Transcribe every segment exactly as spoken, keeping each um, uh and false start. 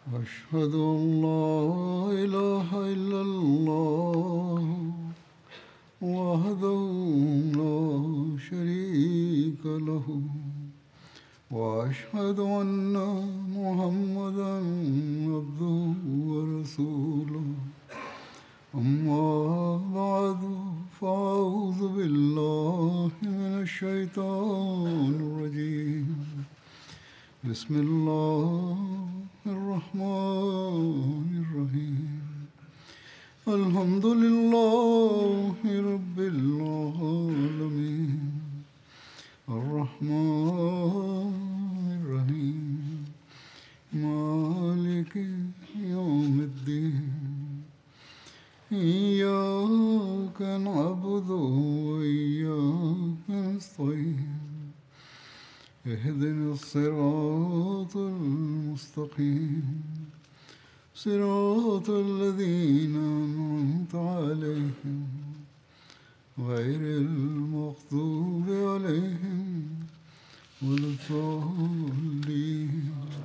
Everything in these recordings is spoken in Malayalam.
أشهد أن لا إله إلا الله وحده لا شريك له وأشهد أن محمدا عبده ورسوله أما بعد فأعوذ بالله من الشيطان الرجيم بسم الله الرحمن الرحيم الحمد لله رب العالمين الرحمن الرحيم مالك يوم الدين إياك نعبد وإياك نستعين اهدنا الصراط المستقيم صراط الذين أنعمت عليهم غير المغضوب عليهم ولا الضالين.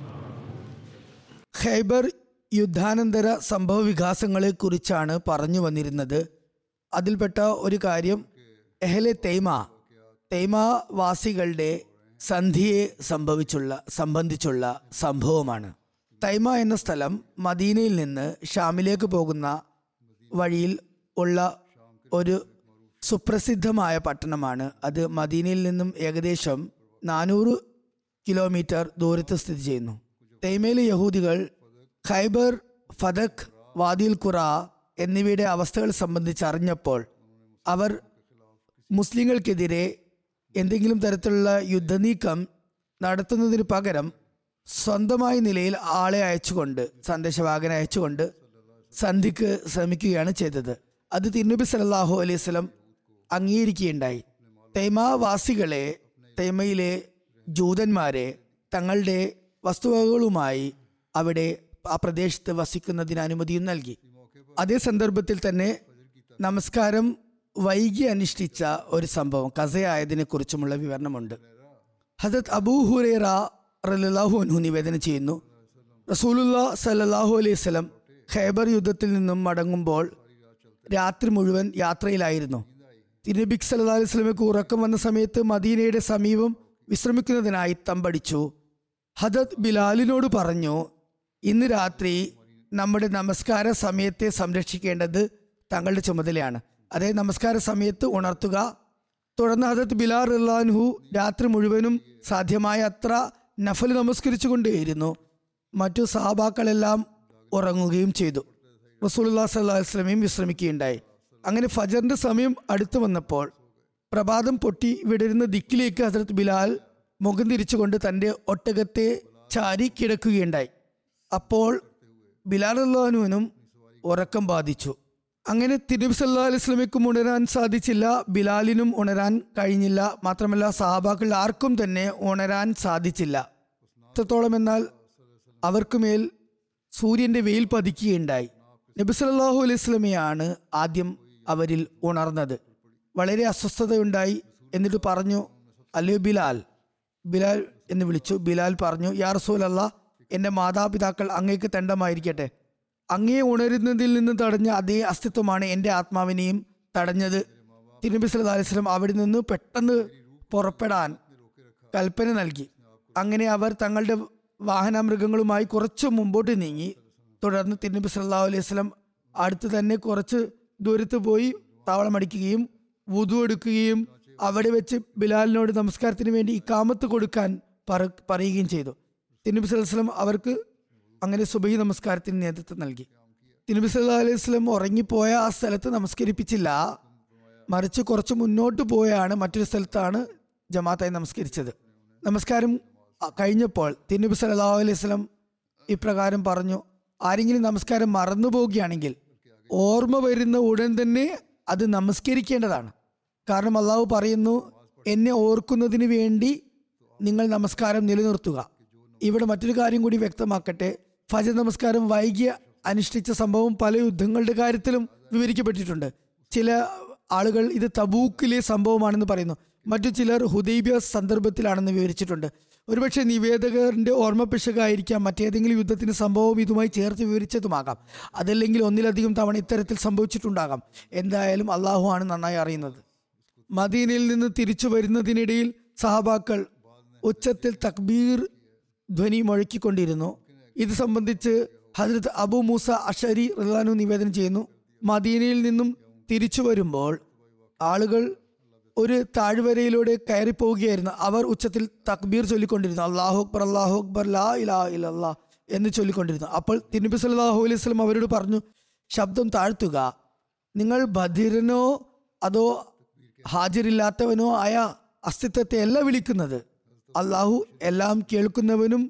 ഖൈബർ യുദ്ധാനന്തര സംഭവ വികാസങ്ങളെക്കുറിച്ചാണ് പറഞ്ഞു വന്നിരുന്നത്. അതിൽപ്പെട്ട ഒരു കാര്യം എഹ്ലെ തൈമ തൈമാവാസികളുടെ സന്ധിയെ സംഭവിച്ചുള്ള സംബന്ധിച്ചുള്ള സംഭവമാണ്. തൈമ എന്ന സ്ഥലം മദീനയിൽ നിന്ന് ഷാമിലേക്ക് പോകുന്ന വഴിയിൽ ഉള്ള ഒരു സുപ്രസിദ്ധമായ പട്ടണമാണ്. അത് മദീനയിൽ നിന്നും ഏകദേശം നാനൂറ് കിലോമീറ്റർ ദൂരത്ത് സ്ഥിതി ചെയ്യുന്നു. തൈമയിലെ യഹൂദികൾ ഖൈബർ, ഫദക്, വാദിൽ ഖുറ എന്നിവയുടെ അവസ്ഥകൾ സംബന്ധിച്ച് അറിഞ്ഞപ്പോൾ അവർ മുസ്ലിങ്ങൾക്കെതിരെ എന്തെങ്കിലും തരത്തിലുള്ള യുദ്ധനീക്കം നടത്തുന്നതിന് പകരം സ്വന്തമായ നിലയിൽ ആളെ അയച്ചുകൊണ്ട്, സന്ദേശവാഹകനെ അയച്ചുകൊണ്ട് സന്ധിക്ക് ശ്രമിക്കുകയാണ് ചെയ്തത്. അത് തിരുനബി സല്ലല്ലാഹു അലൈഹി വസല്ലം അംഗീകരിക്കുകയുണ്ടായി. തൈമാവാസികളെ, തൈമയിലെ ജൂതന്മാരെ തങ്ങളുടെ വസ്തുവകകളുമായി അവിടെ ആ പ്രദേശത്ത് വസിക്കുന്നതിന് അനുമതിയും നൽകി. അതേ സന്ദർഭത്തിൽ തന്നെ നമസ്കാരം വൈകി അനുഷ്ഠിച്ച ഒരു സംഭവം കസയായതിനെ കുറിച്ചുമുള്ള വിവരണമുണ്ട്. ഹദരത്ത് അബൂ ഹുറൈറ റളിയല്ലാഹു അൻഹു നിവേദനം ചെയ്യുന്നു, റസൂലുള്ളാഹി സ്വല്ലല്ലാഹു അലൈഹി വസല്ലം ഖൈബർ യുദ്ധത്തിൽ നിന്നും മടങ്ങുമ്പോൾ രാത്രി മുഴുവൻ യാത്രയിലായിരുന്നു. തിരുനബി സല്ലല്ലാഹു അലൈഹി വസല്ലമയ്ക്ക് ഉറക്കം വന്ന സമയത്ത് മദീനയുടെ സമീപം വിശ്രമിക്കുന്നതിനായി തമ്പടിച്ചു. ഹദരത്ത് ബിലാലിനോട് പറഞ്ഞു, ഇന്ന് രാത്രി നമ്മുടെ നമസ്കാര സമയത്തെ സംരക്ഷിക്കേണ്ടത് തങ്ങളുടെ ചുമതലയാണ്. അതേ നമസ്കാര സമയത്ത് ഉണർത്തുക. തുടർന്ന് ഹദരത്ത് ബിലാൽ റളിയല്ലാഹു അൻഹു രാത്രി മുഴുവനും സാധ്യമായ അത്ര നഫൽ നമസ്കരിച്ചുകൊണ്ടേയിരുന്നു. മറ്റു സഹാബാക്കളെല്ലാം ഉറങ്ങുകയും ചെയ്തു. റസൂലുള്ളാഹി സ്വല്ലല്ലാഹു അലൈഹി വസല്ലമയും വിശ്രമിക്കുകയുണ്ടായി. അങ്ങനെ ഫജറിന്റെ സമയം അടുത്തു വന്നപ്പോൾ പ്രഭാതം പൊട്ടി വിടരുന്ന ദിക്കിലേക്ക് ഹദരത്ത് ബിലാൽ മുഖം തിരിച്ചുകൊണ്ട് തൻ്റെ ഒട്ടകത്തെ ചാരി കിടക്കുകയുണ്ടായി. അപ്പോൾ ബിലാൽ റളിയല്ലാഹു അൻഹുവിനും ഉറക്കം ബാധിച്ചു. അങ്ങനെ തിരുനബി സല്ലല്ലാഹു അലൈഹി വസല്ലമയ്ക്കും ഉണരാൻ സാധിച്ചില്ല, ബിലാലിനും ഉണരാൻ കഴിഞ്ഞില്ല. മാത്രമല്ല സഹാബാക്കളിൽ ആർക്കും തന്നെ ഉണരാൻ സാധിച്ചില്ല. എത്രത്തോളം എന്നാൽ അവർക്കുമേൽ സൂര്യന്റെ വെയിൽ പതിക്കുകയുണ്ടായി. നബി സല്ലല്ലാഹു അലൈഹി വസല്ലമയാണ് ആദ്യം അവരിൽ ഉണർന്നത്. വളരെ അസ്വസ്ഥതയുണ്ടായി. എന്നിട്ട് പറഞ്ഞു, അല്ലയോ ബിലാൽ, ബിലാൽ എന്ന് വിളിച്ചു. ബിലാൽ പറഞ്ഞു, യാ റസൂലല്ലാഹ്, എൻ്റെ മാതാപിതാക്കൾ അങ്ങേക്ക് തെണ്ടമായിരിക്കട്ടെ. അങ്ങേ ഉണരുന്നതിൽ നിന്ന് തടഞ്ഞ അതേ അസ്തിത്വമാണ് എൻ്റെ ആത്മാവിനെയും തടഞ്ഞത്. തിരുനബി സല്ലല്ലാഹു അലൈഹി വസല്ലം അവിടെ നിന്ന് പെട്ടെന്ന് പുറപ്പെടാൻ കൽപ്പന നൽകി. അങ്ങനെ അവർ തങ്ങളുടെ വാഹനമൃഗങ്ങളുമായി കുറച്ച് മുമ്പോട്ട് നീങ്ങി. തുടർന്ന് തിരുനബി സല്ലല്ലാഹു അലൈഹി വസല്ലം അടുത്ത് തന്നെ കുറച്ച് ദൂരത്ത് പോയി താവളമടിക്കുകയും വുദു എടുക്കുകയും അവിടെ വെച്ച് ബിലാലിനോട് നമസ്കാരത്തിന് വേണ്ടി ഇക്കാമത്ത് കൊടുക്കാൻ പറയുകയും ചെയ്തു. തിരുനബി സല്ലല്ലാഹു അലൈഹി വസല്ലം അവർക്ക് അങ്ങനെ സുബഹി നമസ്കാരത്തിന് നേതൃത്വം നൽകി. തിരുനബി സല്ലല്ലാഹു അലൈഹി വസല്ലം ഉറങ്ങിപ്പോയ ആ സ്ഥലത്ത് നമസ്കരിപ്പിച്ചില്ല, മറിച്ച് കുറച്ച് മുന്നോട്ട് പോയാണ് മറ്റൊരു സ്ഥലത്താണ് ജമാഅത്തായി നമസ്കരിച്ചത്. നമസ്കാരം കഴിഞ്ഞപ്പോൾ തിരുനബി സല്ലല്ലാഹു അലൈഹി വസല്ലം ഇപ്രകാരം പറഞ്ഞു, ആരെങ്കിലും നമസ്കാരം മറന്നു പോവുകയാണെങ്കിൽ ഓർമ്മ വരുന്ന ഉടൻ തന്നെ അത് നമസ്കരിക്കേണ്ടതാണ്. കാരണം അള്ളാഹു പറയുന്നു, എന്നെ ഓർക്കുന്നതിന് വേണ്ടി നിങ്ങൾ നമസ്കാരം നിലനിർത്തുക. ഇവിടെ മറ്റൊരു കാര്യം കൂടി വ്യക്തമാക്കട്ടെ. ഫജർ നമസ്കാരം വൈകിയ അനുഷ്ഠിച്ച സംഭവം പല യുദ്ധങ്ങളുടെ കാര്യത്തിലും വിവരിക്കപ്പെട്ടിട്ടുണ്ട്. ചില ആളുകൾ ഇത് തബൂക്കിലെ സംഭവമാണെന്ന് പറയുന്നു. മറ്റു ചിലർ ഹുദൈബിയ സന്ദർഭത്തിലാണെന്ന് വിവരിച്ചിട്ടുണ്ട്. ഒരുപക്ഷെ നിവേദകരുടെ ഓർമ്മപ്പിശകായിരിക്കാം, മറ്റേതെങ്കിലും യുദ്ധത്തിന് സംഭവം ഇതുമായി ചേർത്ത് വിവരിച്ചതുമാകാം. അതല്ലെങ്കിൽ ഒന്നിലധികം തവണ ഇത്തരത്തിൽ സംഭവിച്ചിട്ടുണ്ടാകാം. എന്തായാലും അള്ളാഹു ആണ് നന്നായി അറിയുന്നത്. മദീനയിൽ നിന്ന് തിരിച്ചു വരുന്നതിനിടയിൽ സഹാബാക്കൾ ഉച്ചത്തിൽ തക്ബീർ ധ്വനി മുഴക്കിക്കൊണ്ടിരുന്നു. ഇത് സംബന്ധിച്ച് ഹസ്രത്ത് അബു മൂസ അഷരി റളിയല്ലാഹു നിവേദനം ചെയ്യുന്നു, മദീനയിൽ നിന്നും തിരിച്ചു വരുമ്പോൾ ആളുകൾ ഒരു താഴ്വരയിലൂടെ കയറിപ്പോവുകയായിരുന്നു. അവർ ഉച്ചത്തിൽ തക്ബീർ ചൊല്ലിക്കൊണ്ടിരുന്നു. അല്ലാഹു അക്ബർ അല്ലാഹു അക്ബർ ലാ ഇലാഹ ഇല്ലല്ലാഹ് എന്ന് ചൊല്ലിക്കൊണ്ടിരുന്നു. അപ്പോൾ തിരുനബി സല്ലല്ലാഹു അലൈഹി വസല്ലം അവരോട് പറഞ്ഞു, ശബ്ദം താഴ്ത്തുക. നിങ്ങൾ ബധിരനോ അതോ ഹാജരില്ലാത്തവനോ ആയ അസ്തിത്വത്തെ അല്ല വിളിക്കുന്നത്. അള്ളാഹു എല്ലാം കേൾക്കുന്നവനും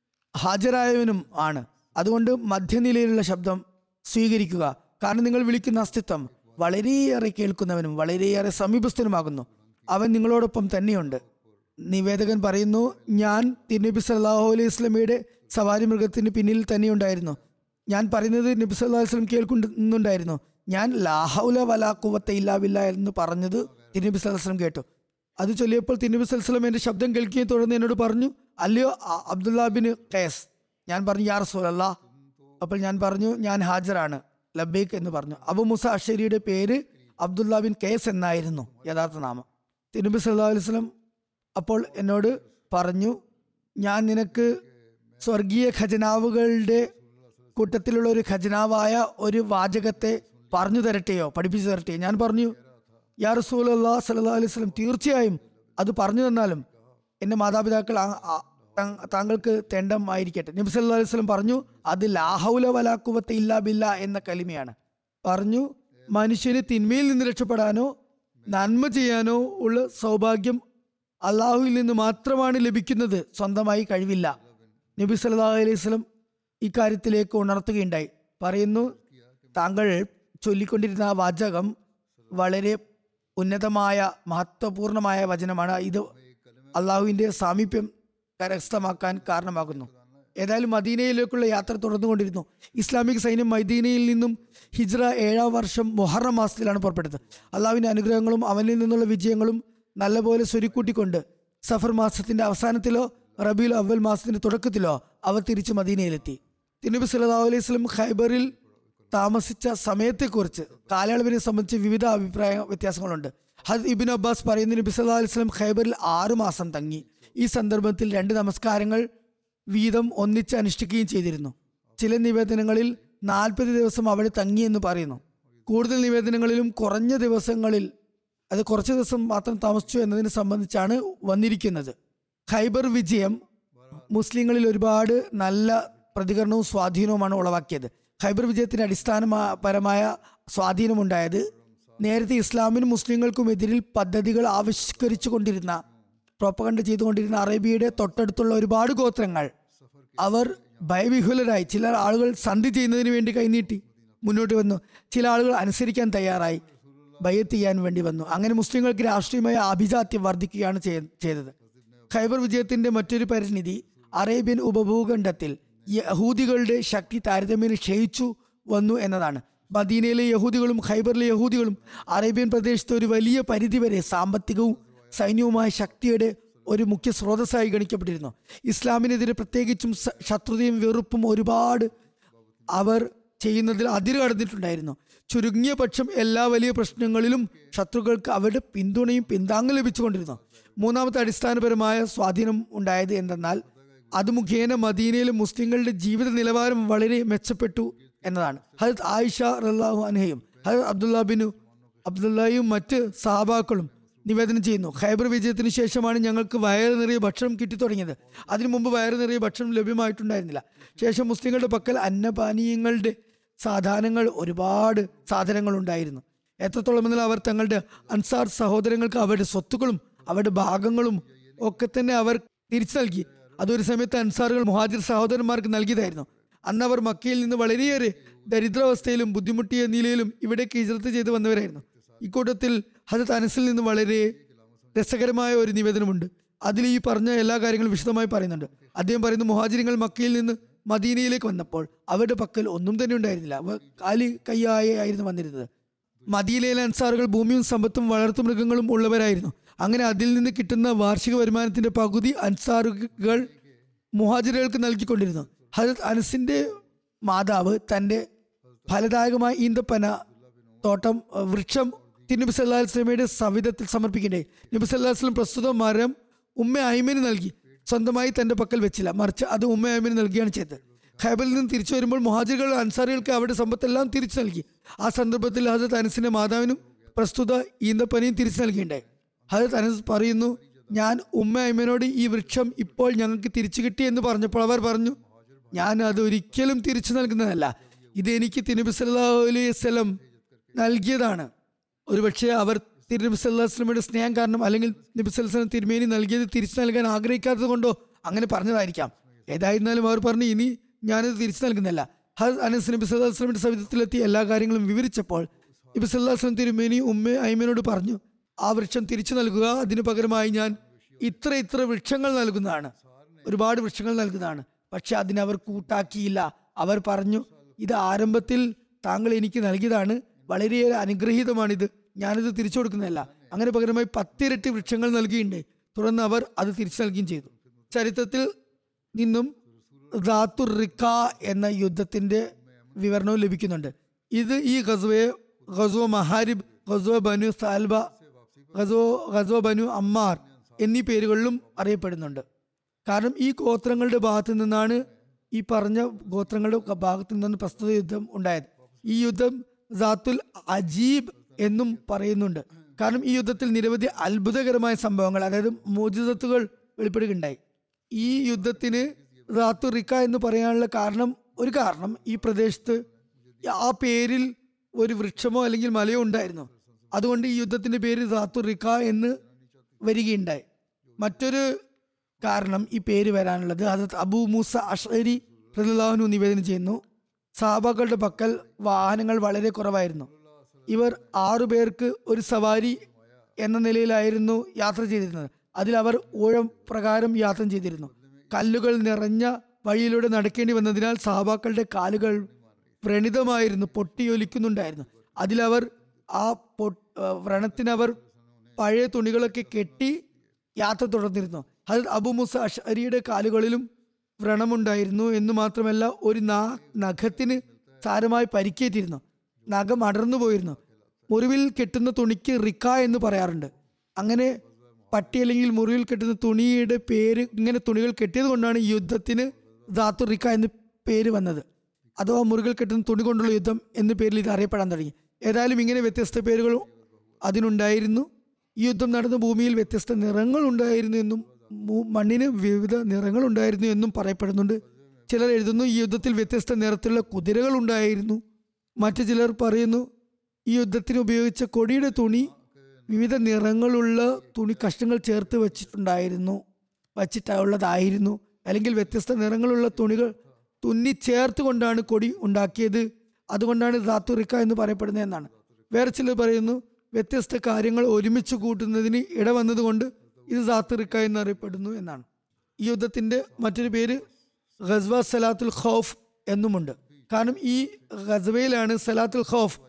ഹാജരായവനും ആണ്. അതുകൊണ്ട് മധ്യനിലയിലുള്ള ശബ്ദം സ്വീകരിക്കുക. കാരണം നിങ്ങൾ വിളിക്കുന്ന അസ്തിത്വം വളരെയേറെ കേൾക്കുന്നവനും വളരെയേറെ സമീപസ്ഥനുമാകുന്നു. അവൻ നിങ്ങളോടൊപ്പം തന്നെയുണ്ട്. നിവേദകൻ പറയുന്നു, ഞാൻ തിരുനബി സല്ലല്ലാഹു അലൈഹി വസല്ലമയുടെ സവാരി മൃഗത്തിന് പിന്നിൽ തന്നെയുണ്ടായിരുന്നു. ഞാൻ പറയുന്നത് നബി സല്ലല്ലാഹു അലൈഹി വസല്ലം കേൾക്കുന്നുണ്ടായിരുന്നു. ഞാൻ ലാ ഹൗല വലാ ഖുവത ഇല്ലാ ബില്ലാഹ് എന്ന് പറഞ്ഞത് തിരുനബി സല്ലല്ലാഹു അലൈഹി വസല്ലം കേട്ടു. അത് ചൊല്ലിയപ്പോൾ തിരുനബി സല്ലല്ലാഹു അലൈഹി വസല്ലം എൻ്റെ ശബ്ദം കേൾക്കുകയും തുടർന്ന് എന്നോട് പറഞ്ഞു, അല്ലയോ അബ്ദുല്ലാ ബിൻ ഖൈസ്. ഞാൻ പറഞ്ഞു, യാ റസൂലല്ലാഹ്. അപ്പോൾ ഞാൻ പറഞ്ഞു, ഞാൻ ഹാജറാണ്, ലബ്ബൈക്ക് എന്ന് പറഞ്ഞു. അബു മൂസ അഷരിയുടെ പേര് അബ്ദുല്ലാ ബിൻ ഖൈസ് എന്നായിരുന്നു യഥാർത്ഥ നാമം. തിരുനബി സല്ലല്ലാഹു അലൈഹി വസല്ലം അപ്പോൾ എന്നോട് പറഞ്ഞു, ഞാൻ നിനക്ക് സ്വർഗീയ ഖജനാവുകളുടെ കൂട്ടത്തിലുള്ള ഒരു ഖജനാവായ ഒരു വാചകത്തെ പറഞ്ഞു തരട്ടെയോ, പഠിപ്പിച്ചു തരട്ടെയോ? ഞാൻ പറഞ്ഞു, യാ റസൂലല്ലാഹ് സല്ലല്ലാഹു അലൈഹി വസല്ലം, തീർച്ചയായും അത് പറഞ്ഞു തന്നാലും എൻ്റെ മാതാപിതാക്കൾ താങ്കൾക്ക് തെണ്ടം ആയിരിക്കട്ടെ. നബി സല്ലല്ലാഹു അലൈഹി വസല്ലം പറഞ്ഞു, അത് ലാ ഹൗല വലാ ഖുവത ഇല്ലാ ബില്ലാ എന്ന കലിമയാണ്. പറഞ്ഞു, മനുഷ്യന് തിന്മയിൽ നിന്ന് രക്ഷപ്പെടാനോ നന്മ ചെയ്യാനോ ഉള്ള സൗഭാഗ്യം അള്ളാഹുവിൽ നിന്ന് മാത്രമാണ് ലഭിക്കുന്നത്, സ്വന്തമായി കഴിവില്ല. നബി സല്ലല്ലാഹു അലൈഹി വസല്ലം ഇക്കാര്യത്തിലേക്ക് ഉണർത്തുകയുണ്ടായി. പറയുന്നു, താങ്കൾ ചൊല്ലിക്കൊണ്ടിരുന്ന ആ വാചകം വളരെ ഉന്നതമായ മഹത്വപൂർണമായ വചനമാണ്. ഇത് അള്ളാഹുവിൻ്റെ സാമീപ്യം കരസ്ഥമാക്കാൻ കാരണമാകുന്നു. ഏതായാലും മദീനയിലേക്കുള്ള യാത്ര തുടർന്നുകൊണ്ടിരുന്നു. ഇസ്ലാമിക് സൈന്യം മദീനയിൽ നിന്നും ഹിജ്റ ഏഴാം വർഷം മുഹറം മാസത്തിലാണ് പുറപ്പെട്ടത്. അള്ളാഹുവിൻ്റെ അനുഗ്രഹങ്ങളും അവനിൽ നിന്നുള്ള വിജയങ്ങളും നല്ലപോലെ സ്വരുക്കൂട്ടിക്കൊണ്ട് സഫർ മാസത്തിന്റെ അവസാനത്തിലോ റബീഉൽ അവ്വൽ മാസത്തിന്റെ തുടക്കത്തിലോ അവർ തിരിച്ച് മദീനയിലെത്തി. തിരുനബി സല്ലല്ലാഹു അലൈഹി വസല്ലം ഖൈബറിൽ താമസിച്ച സമയത്തെക്കുറിച്ച് കാലയളവിനെ സംബന്ധിച്ച് വിവിധ അഭിപ്രായ വ്യത്യാസങ്ങളുണ്ട്. ഹദ് ഇബ്നു അബ്ബാസ് പറയുന്ന, നബി സല്ലല്ലാഹു അലൈഹി വസല്ലം ഖൈബറിൽ ആറു മാസം തങ്ങി. ഈ സന്ദർഭത്തിൽ രണ്ട് നമസ്കാരങ്ങൾ വീതം ഒന്നിച്ച് അനുഷ്ഠിക്കുകയും ചെയ്തിരുന്നു. ചില നിവേദനങ്ങളിൽ നാൽപ്പത് ദിവസം അവിടെ തങ്ങി എന്ന് പറയുന്നു. കൂടുതൽ നിവേദനങ്ങളിലും കുറഞ്ഞ ദിവസങ്ങളിൽ, അത് കുറച്ച് ദിവസം മാത്രം താമസിച്ചു എന്നതിനെ സംബന്ധിച്ചാണ് വന്നിരിക്കുന്നത്. ഖൈബർ വിജയം മുസ്ലിങ്ങളിൽ ഒരുപാട് നല്ല പ്രതികരണവും സ്വാധീനവുമാണ് ഉളവാക്കിയത്. ഖൈബർ വിജയത്തിന് അടിസ്ഥാനപരമായ സ്വാധീനമുണ്ടായത് നേരത്തെ ഇസ്ലാമിനും മുസ്ലിങ്ങൾക്കും എതിരിൽ പദ്ധതികൾ ആവിഷ്കരിച്ചു കൊണ്ടിരുന്ന, പ്രോപ്പഗണ്ട ചെയ്തുകൊണ്ടിരുന്ന അറേബ്യയുടെ തൊട്ടടുത്തുള്ള ഒരുപാട് ഗോത്രങ്ങൾ അവർ ഭയവിഹുലരായി. ചില ആളുകൾ സന്ധി ചെയ്യുന്നതിന് വേണ്ടി കൈനീട്ടി മുന്നോട്ട് വന്നു. ചില ആളുകൾ അനുസരിക്കാൻ തയ്യാറായി, ബയ്യത്ത് ചെയ്യാൻ വേണ്ടി വന്നു. അങ്ങനെ മുസ്ലിങ്ങൾക്ക് രാഷ്ട്രീയമായ ആഭിജാത്യം വർദ്ധിക്കുകയാണ് ചെയ്തത്. ഖൈബർ വിജയത്തിന്റെ മറ്റൊരു പരിണിതി അറേബ്യൻ ഉപഭൂഖണ്ഡത്തിൽ യഹൂദികളുടെ ശക്തി താരതമ്യേന ക്ഷയിച്ചു വന്നു എന്നതാണ്. മദീനയിലെ യഹൂദികളും ഖൈബറിലെ യഹൂദികളും അറേബ്യൻ പ്രദേശത്ത് ഒരു വലിയ പരിധിവരെ സാമ്പത്തികവും സൈന്യവുമായ ശക്തിയുടെ ഒരു മുഖ്യ സ്രോതസ്സായി ഗണിക്കപ്പെട്ടിരുന്നു. ഇസ്ലാമിനെതിരെ പ്രത്യേകിച്ചും ശത്രുതയും വെറുപ്പും ഒരുപാട് അവർ ചെയ്യുന്നതിൽ അതിര് കടന്നിട്ടുണ്ടായിരുന്നു. ചുരുങ്ങിയ പക്ഷം എല്ലാ വലിയ പ്രശ്നങ്ങളിലും ശത്രുക്കൾക്ക് അവരുടെ പിന്തുണയും പിന്താങ്ങും ലഭിച്ചുകൊണ്ടിരുന്നു. മൂന്നാമത്തെ അടിസ്ഥാനപരമായ സ്വാധീനം ഉണ്ടായത് എന്തെന്നാൽ അത് മുഖേന മദീനയിലെ മുസ്ലിങ്ങളുടെ ജീവിത നിലവാരം വളരെ മെച്ചപ്പെട്ടു എന്നതാണ്. ഹദരത്ത് ആയിഷ റളിയല്ലാഹു അൻഹയും ഹദരത്ത് അബ്ദുല്ലാ ബിൻ അബ്ദുല്ലയും മറ്റ് സഹാബാക്കളും നിവേദനം ചെയ്യുന്നു, ഖൈബർ വിജയത്തിന് ശേഷമാണ് ഞങ്ങൾക്ക് വയറ് നിറയെ ഭക്ഷണം കിട്ടിത്തുടങ്ങിയത്. അതിനു മുമ്പ് വയറ് നിറയെ ഭക്ഷണം ലഭ്യമായിട്ടുണ്ടായിരുന്നില്ല. ശേഷം മുസ്ലിങ്ങളുടെ പക്കൽ അന്നപാനീയങ്ങളുടെ സാധനങ്ങൾ ഒരുപാട് സാധനങ്ങൾ ഉണ്ടായിരുന്നു. എത്രത്തോളം എന്നാൽ അവർ തങ്ങളുടെ അൻസാർ സഹോദരങ്ങൾക്ക് അവരുടെ സ്വത്തുക്കളും അവരുടെ ഭാഗങ്ങളും ഒക്കെ തന്നെ അവർ തിരിച്ചു നൽകി. അതൊരു സമയത്ത് അൻസാറുകൾ മുഹാജിർ സഹോദരന്മാർക്ക് നൽകിയതായിരുന്നു. അന്ന് അവർ മക്കയിൽ നിന്ന് വളരെയേറെ ദരിദ്രാവസ്ഥയിലും ബുദ്ധിമുട്ടിയ നിലയിലും ഇവിടേക്ക് ഹിജ്റത്ത് ചെയ്ത് വന്നവരായിരുന്നു. ഇക്കൂട്ടത്തിൽ ഹദരത്ത് അനസിൽ നിന്ന് വളരെ രസകരമായ ഒരു നിവേദനമുണ്ട്. അതിൽ ഈ പറഞ്ഞ എല്ലാ കാര്യങ്ങളും വിശദമായി പറയുന്നുണ്ട്. അദ്ദേഹം പറയുന്നു, മുഹാജിരിങ്ങൾ മക്കയിൽ നിന്ന് മദീനയിലേക്ക് വന്നപ്പോൾ അവരുടെ പക്കൽ ഒന്നും തന്നെ ഉണ്ടായിരുന്നില്ല. അവർ കാലി കയ്യായി ആയിരുന്നു വന്നിരുന്നത്. മദീനയിലെ അൻസാറുകൾ ഭൂമിയും സമ്പത്തും വളർത്തു മൃഗങ്ങളും ഉള്ളവരായിരുന്നു. അങ്ങനെ അതിൽ നിന്ന് കിട്ടുന്ന വാർഷിക വരുമാനത്തിന്റെ പകുതി അൻസാറുകൾ മുഹാജിറുകൾക്ക് നൽകിക്കൊണ്ടിരുന്നു. ഹജരത് അനസിന്റെ മാതാവ് തന്റെ ഫലദായകമായ ഈന്തപ്പന തോട്ടം വൃക്ഷം തിരുനബി സല്ലല്ലാഹു അലൈഹി വസല്ലമയുടെ സവിധത്തിൽ സമർപ്പിക്കണ്ടേ. നബി സല്ലല്ലാഹു അലൈഹി വസല്ലം പ്രസ്തുത മരം ഉമ്മ ഐമന് നൽകി, സ്വന്തമായി തന്റെ പക്കൽ വെച്ചില്ല, മറിച്ച് അത് ഉമ്മ ഐമന് നൽകുകയാണ് ചെയ്തത്. ഖൈബറിൽ നിന്ന് തിരിച്ചു വരുമ്പോൾ മുഹാജിറുകൾ അൻസാറികൾക്ക് അവരുടെ സമ്പത്തെല്ലാം തിരിച്ചു നൽകി. ആ സന്ദർഭത്തിൽ ഹജരത് അനസിന്റെ മാതാവിനും പ്രസ്തുത ഈന്തപ്പനയും തിരിച്ചു നൽകിയിട്ടുണ്ടായി. ഹജരത് അനസ് പറയുന്നു, ഞാൻ ഉമ്മ ഐമനോട് ഈ വൃക്ഷം ഇപ്പോൾ ഞങ്ങൾക്ക് തിരിച്ചു കിട്ടി എന്ന് പറഞ്ഞപ്പോൾ അവർ പറഞ്ഞു, ഞാൻ അത് ഒരിക്കലും തിരിച്ചു നൽകുന്നതല്ല, ഇത് എനിക്ക് തിരുനബി സല്ലല്ലാഹു അലൈഹി വസല്ലം നൽകിയതാണ്. ഒരുപക്ഷെ അവർ തിരുനബി സല്ലല്ലാഹു അലൈഹി വസല്ലമയുടെ സ്നേഹം കാരണം അല്ലെങ്കിൽ നബി സല്ലല്ലാഹു അലൈഹി വസല്ലം തിരുമേനി നൽകിയത് തിരിച്ചു നൽകാൻ ആഗ്രഹിക്കാത്തത് കൊണ്ടോ അങ്ങനെ പറഞ്ഞതായിരിക്കാം. ഏതായിരുന്നാലും അവർ പറഞ്ഞു, ഇനി ഞാനിത് തിരിച്ചു നൽകുന്നില്ല. ഹജരത് അനസ് നബി സല്ലല്ലാഹു അലൈഹി വസല്ലമയുടെ സവിധത്തിലെത്തി എല്ലാ കാര്യങ്ങളും വിവരിച്ചപ്പോൾ നബി സല്ലല്ലാഹു അലൈഹി വസല്ലം തിരുമേനി ഉമ്മ ഐമനോട് പറഞ്ഞു, ആ വൃക്ഷം തിരിച്ചു നൽകുക, അതിനു പകരമായി ഞാൻ ഇത്ര ഇത്ര വൃക്ഷങ്ങൾ നൽകുന്നതാണ്, ഒരുപാട് വൃക്ഷങ്ങൾ നൽകുന്നതാണ്. പക്ഷെ അതിനവർ കൂട്ടാക്കിയില്ല. അവർ പറഞ്ഞു, ഇത് ആരംഭത്തിൽ താങ്കൾ എനിക്ക് നൽകിയതാണ്, വളരെയേറെ അനുഗ്രഹീതമാണിത്, ഞാനിത് തിരിച്ചു കൊടുക്കുന്നതല്ല. അങ്ങനെ പകരമായി പത്തിരട്ടി വൃക്ഷങ്ങൾ നൽകിയിട്ടുണ്ട്. തുടർന്ന് അവർ അത് തിരിച്ചു നൽകുകയും ചെയ്തു. ചരിത്രത്തിൽ നിന്നും ദാത്തുർ റിക്ക എന്ന യുദ്ധത്തിന്റെ വിവരണവും ലഭിക്കുന്നുണ്ട്. ഇത് ഈ ഗസ്വയെ ഗസ്വ മഹാരിബ്, ഗസ്വ ബനു സാൽബ, ഗസ്വ ഗസ്വ ബനു അമ്മാർ എന്നീ പേരുകളിലും അറിയപ്പെടുന്നുണ്ട്. കാരണം ഈ ഗോത്രങ്ങളുടെ ഭാഗത്തു നിന്നാണ് ഈ പറഞ്ഞ ഗോത്രങ്ങളുടെ ഭാഗത്തു നിന്നാണ് പ്രസ്തുത യുദ്ധം ഉണ്ടായത്. ഈ യുദ്ധം ദാത്തുൽ അജീബ് എന്നും പറയുന്നുണ്ട്. കാരണം ഈ യുദ്ധത്തിൽ നിരവധി അത്ഭുതകരമായ സംഭവങ്ങൾ, അതായത് മോചിതത്തുകൾ വെളിപ്പെടുകയുണ്ടായി. ഈ യുദ്ധത്തിന് ദാത്തുർ റിക്ക എന്ന് പറയാനുള്ള കാരണം ഒരു കാരണം ഈ പ്രദേശത്ത് ആ പേരിൽ ഒരു വൃക്ഷമോ അല്ലെങ്കിൽ മലയോ ഉണ്ടായിരുന്നു. അതുകൊണ്ട് ഈ യുദ്ധത്തിന്റെ പേര് ദാത്തുർ റിക്ക എന്ന് വരികയുണ്ടായി. മറ്റൊരു കാരണം ഈ പേര് വരാനുള്ളത് ഹദരത്ത് അബൂ മൂസ അഷ്അരി റളിയല്ലാഹു അൻഹു നിവേദനം ചെയ്യുന്നു, സഹാബാക്കളുടെ പക്കൽ വാഹനങ്ങൾ വളരെ കുറവായിരുന്നു. ഇവർ ആറു പേർക്ക് ഒരു സവാരി എന്ന നിലയിലായിരുന്നു യാത്ര ചെയ്തിരുന്നത്. അതിൽ അവർ ഊഴം പ്രകാരം യാത്ര ചെയ്തിരുന്നു. കല്ലുകൾ നിറഞ്ഞ വഴിയിലൂടെ നടക്കേണ്ടി വന്നതിനാൽ സഹാബാക്കളുടെ കാലുകൾ വ്രണിതമായിരുന്നു, പൊട്ടിയൊലിക്കുന്നുണ്ടായിരുന്നു. അതിലവർ ആ പൊ വ്രണത്തിനവർ പഴയ തുണികളൊക്കെ കെട്ടി യാത്ര തുടർന്നിരുന്നു. ഹദരത്ത് അബൂ മൂസ അഷ്അരിയുടെ കാലുകളിലും വ്രണമുണ്ടായിരുന്നു എന്ന് മാത്രമല്ല ഒരു നാ നഖത്തിന് സാരമായി പരിക്കേറ്റിരുന്നു. നഖം അടർന്നു പോയിരുന്നു. മുറിവിൽ കെട്ടുന്ന തുണിക്ക് റിക്ക എന്ന് പറയാറുണ്ട്. അങ്ങനെ പട്ടി അല്ലെങ്കിൽ മുറിവിൽ കെട്ടുന്ന തുണിയുടെ പേര്, ഇങ്ങനെ തുണികൾ കെട്ടിയത് കൊണ്ടാണ് ഈ യുദ്ധത്തിന് ദാത്തുർ റിക്ക എന്ന് പേര് വന്നത്. അഥവാ മുറികൾ കെട്ടുന്ന തുണി കൊണ്ടുള്ള യുദ്ധം എന്ന പേരിൽ ഇത് അറിയപ്പെടാൻ തുടങ്ങി. ഏതായാലും ഇങ്ങനെ വ്യത്യസ്ത പേരുകളും അതിനുണ്ടായിരുന്നു. ഈ യുദ്ധം നടന്ന ഭൂമിയിൽ വ്യത്യസ്ത നിറങ്ങൾ ഉണ്ടായിരുന്നു എന്നും മണ്ണിന് വിവിധ നിറങ്ങൾ ഉണ്ടായിരുന്നു എന്നും പറയപ്പെടുന്നുണ്ട്. ചിലർ എഴുതുന്നു ഈ യുദ്ധത്തിൽ വ്യത്യസ്ത നിറത്തിലുള്ള കുതിരകൾ ഉണ്ടായിരുന്നു. മറ്റു ചിലർ പറയുന്നു ഈ യുദ്ധത്തിന് ഉപയോഗിച്ച കൊടിയുടെ തുണി വിവിധ നിറങ്ങളുള്ള തുണി കഷ്ണങ്ങൾ ചേർത്ത് വെച്ചിട്ടുണ്ടായിരുന്നു വച്ചിട്ടുള്ളതായിരുന്നു അല്ലെങ്കിൽ വ്യത്യസ്ത നിറങ്ങളുള്ള തുണികൾ തുന്നി ചേർത്ത് കൊണ്ടാണ് കൊടി ഉണ്ടാക്കിയത്. അതുകൊണ്ടാണ് ദാത്തുർ റിക്ക എന്ന് പറയപ്പെടുന്നത് എന്നാണ്. വേറെ ചിലർ പറയുന്നു വ്യത്യസ്ത കാര്യങ്ങൾ ഒരുമിച്ച് കൂട്ടുന്നതിന് ഇടവന്നതുകൊണ്ട് ഇത് ദാത്തുർ റിക്ക എന്നറിയപ്പെടുന്നു എന്നാണ്. ഈ യുദ്ധത്തിന്റെ മറ്റൊരു പേര് ഗസ്വ സലാത്തുൽ ഖൗഫ് എന്നുമുണ്ട്. കാരണം ഈ ഗസ്വയിലാണ് സലാത്തുൽ ഖൗഫ്,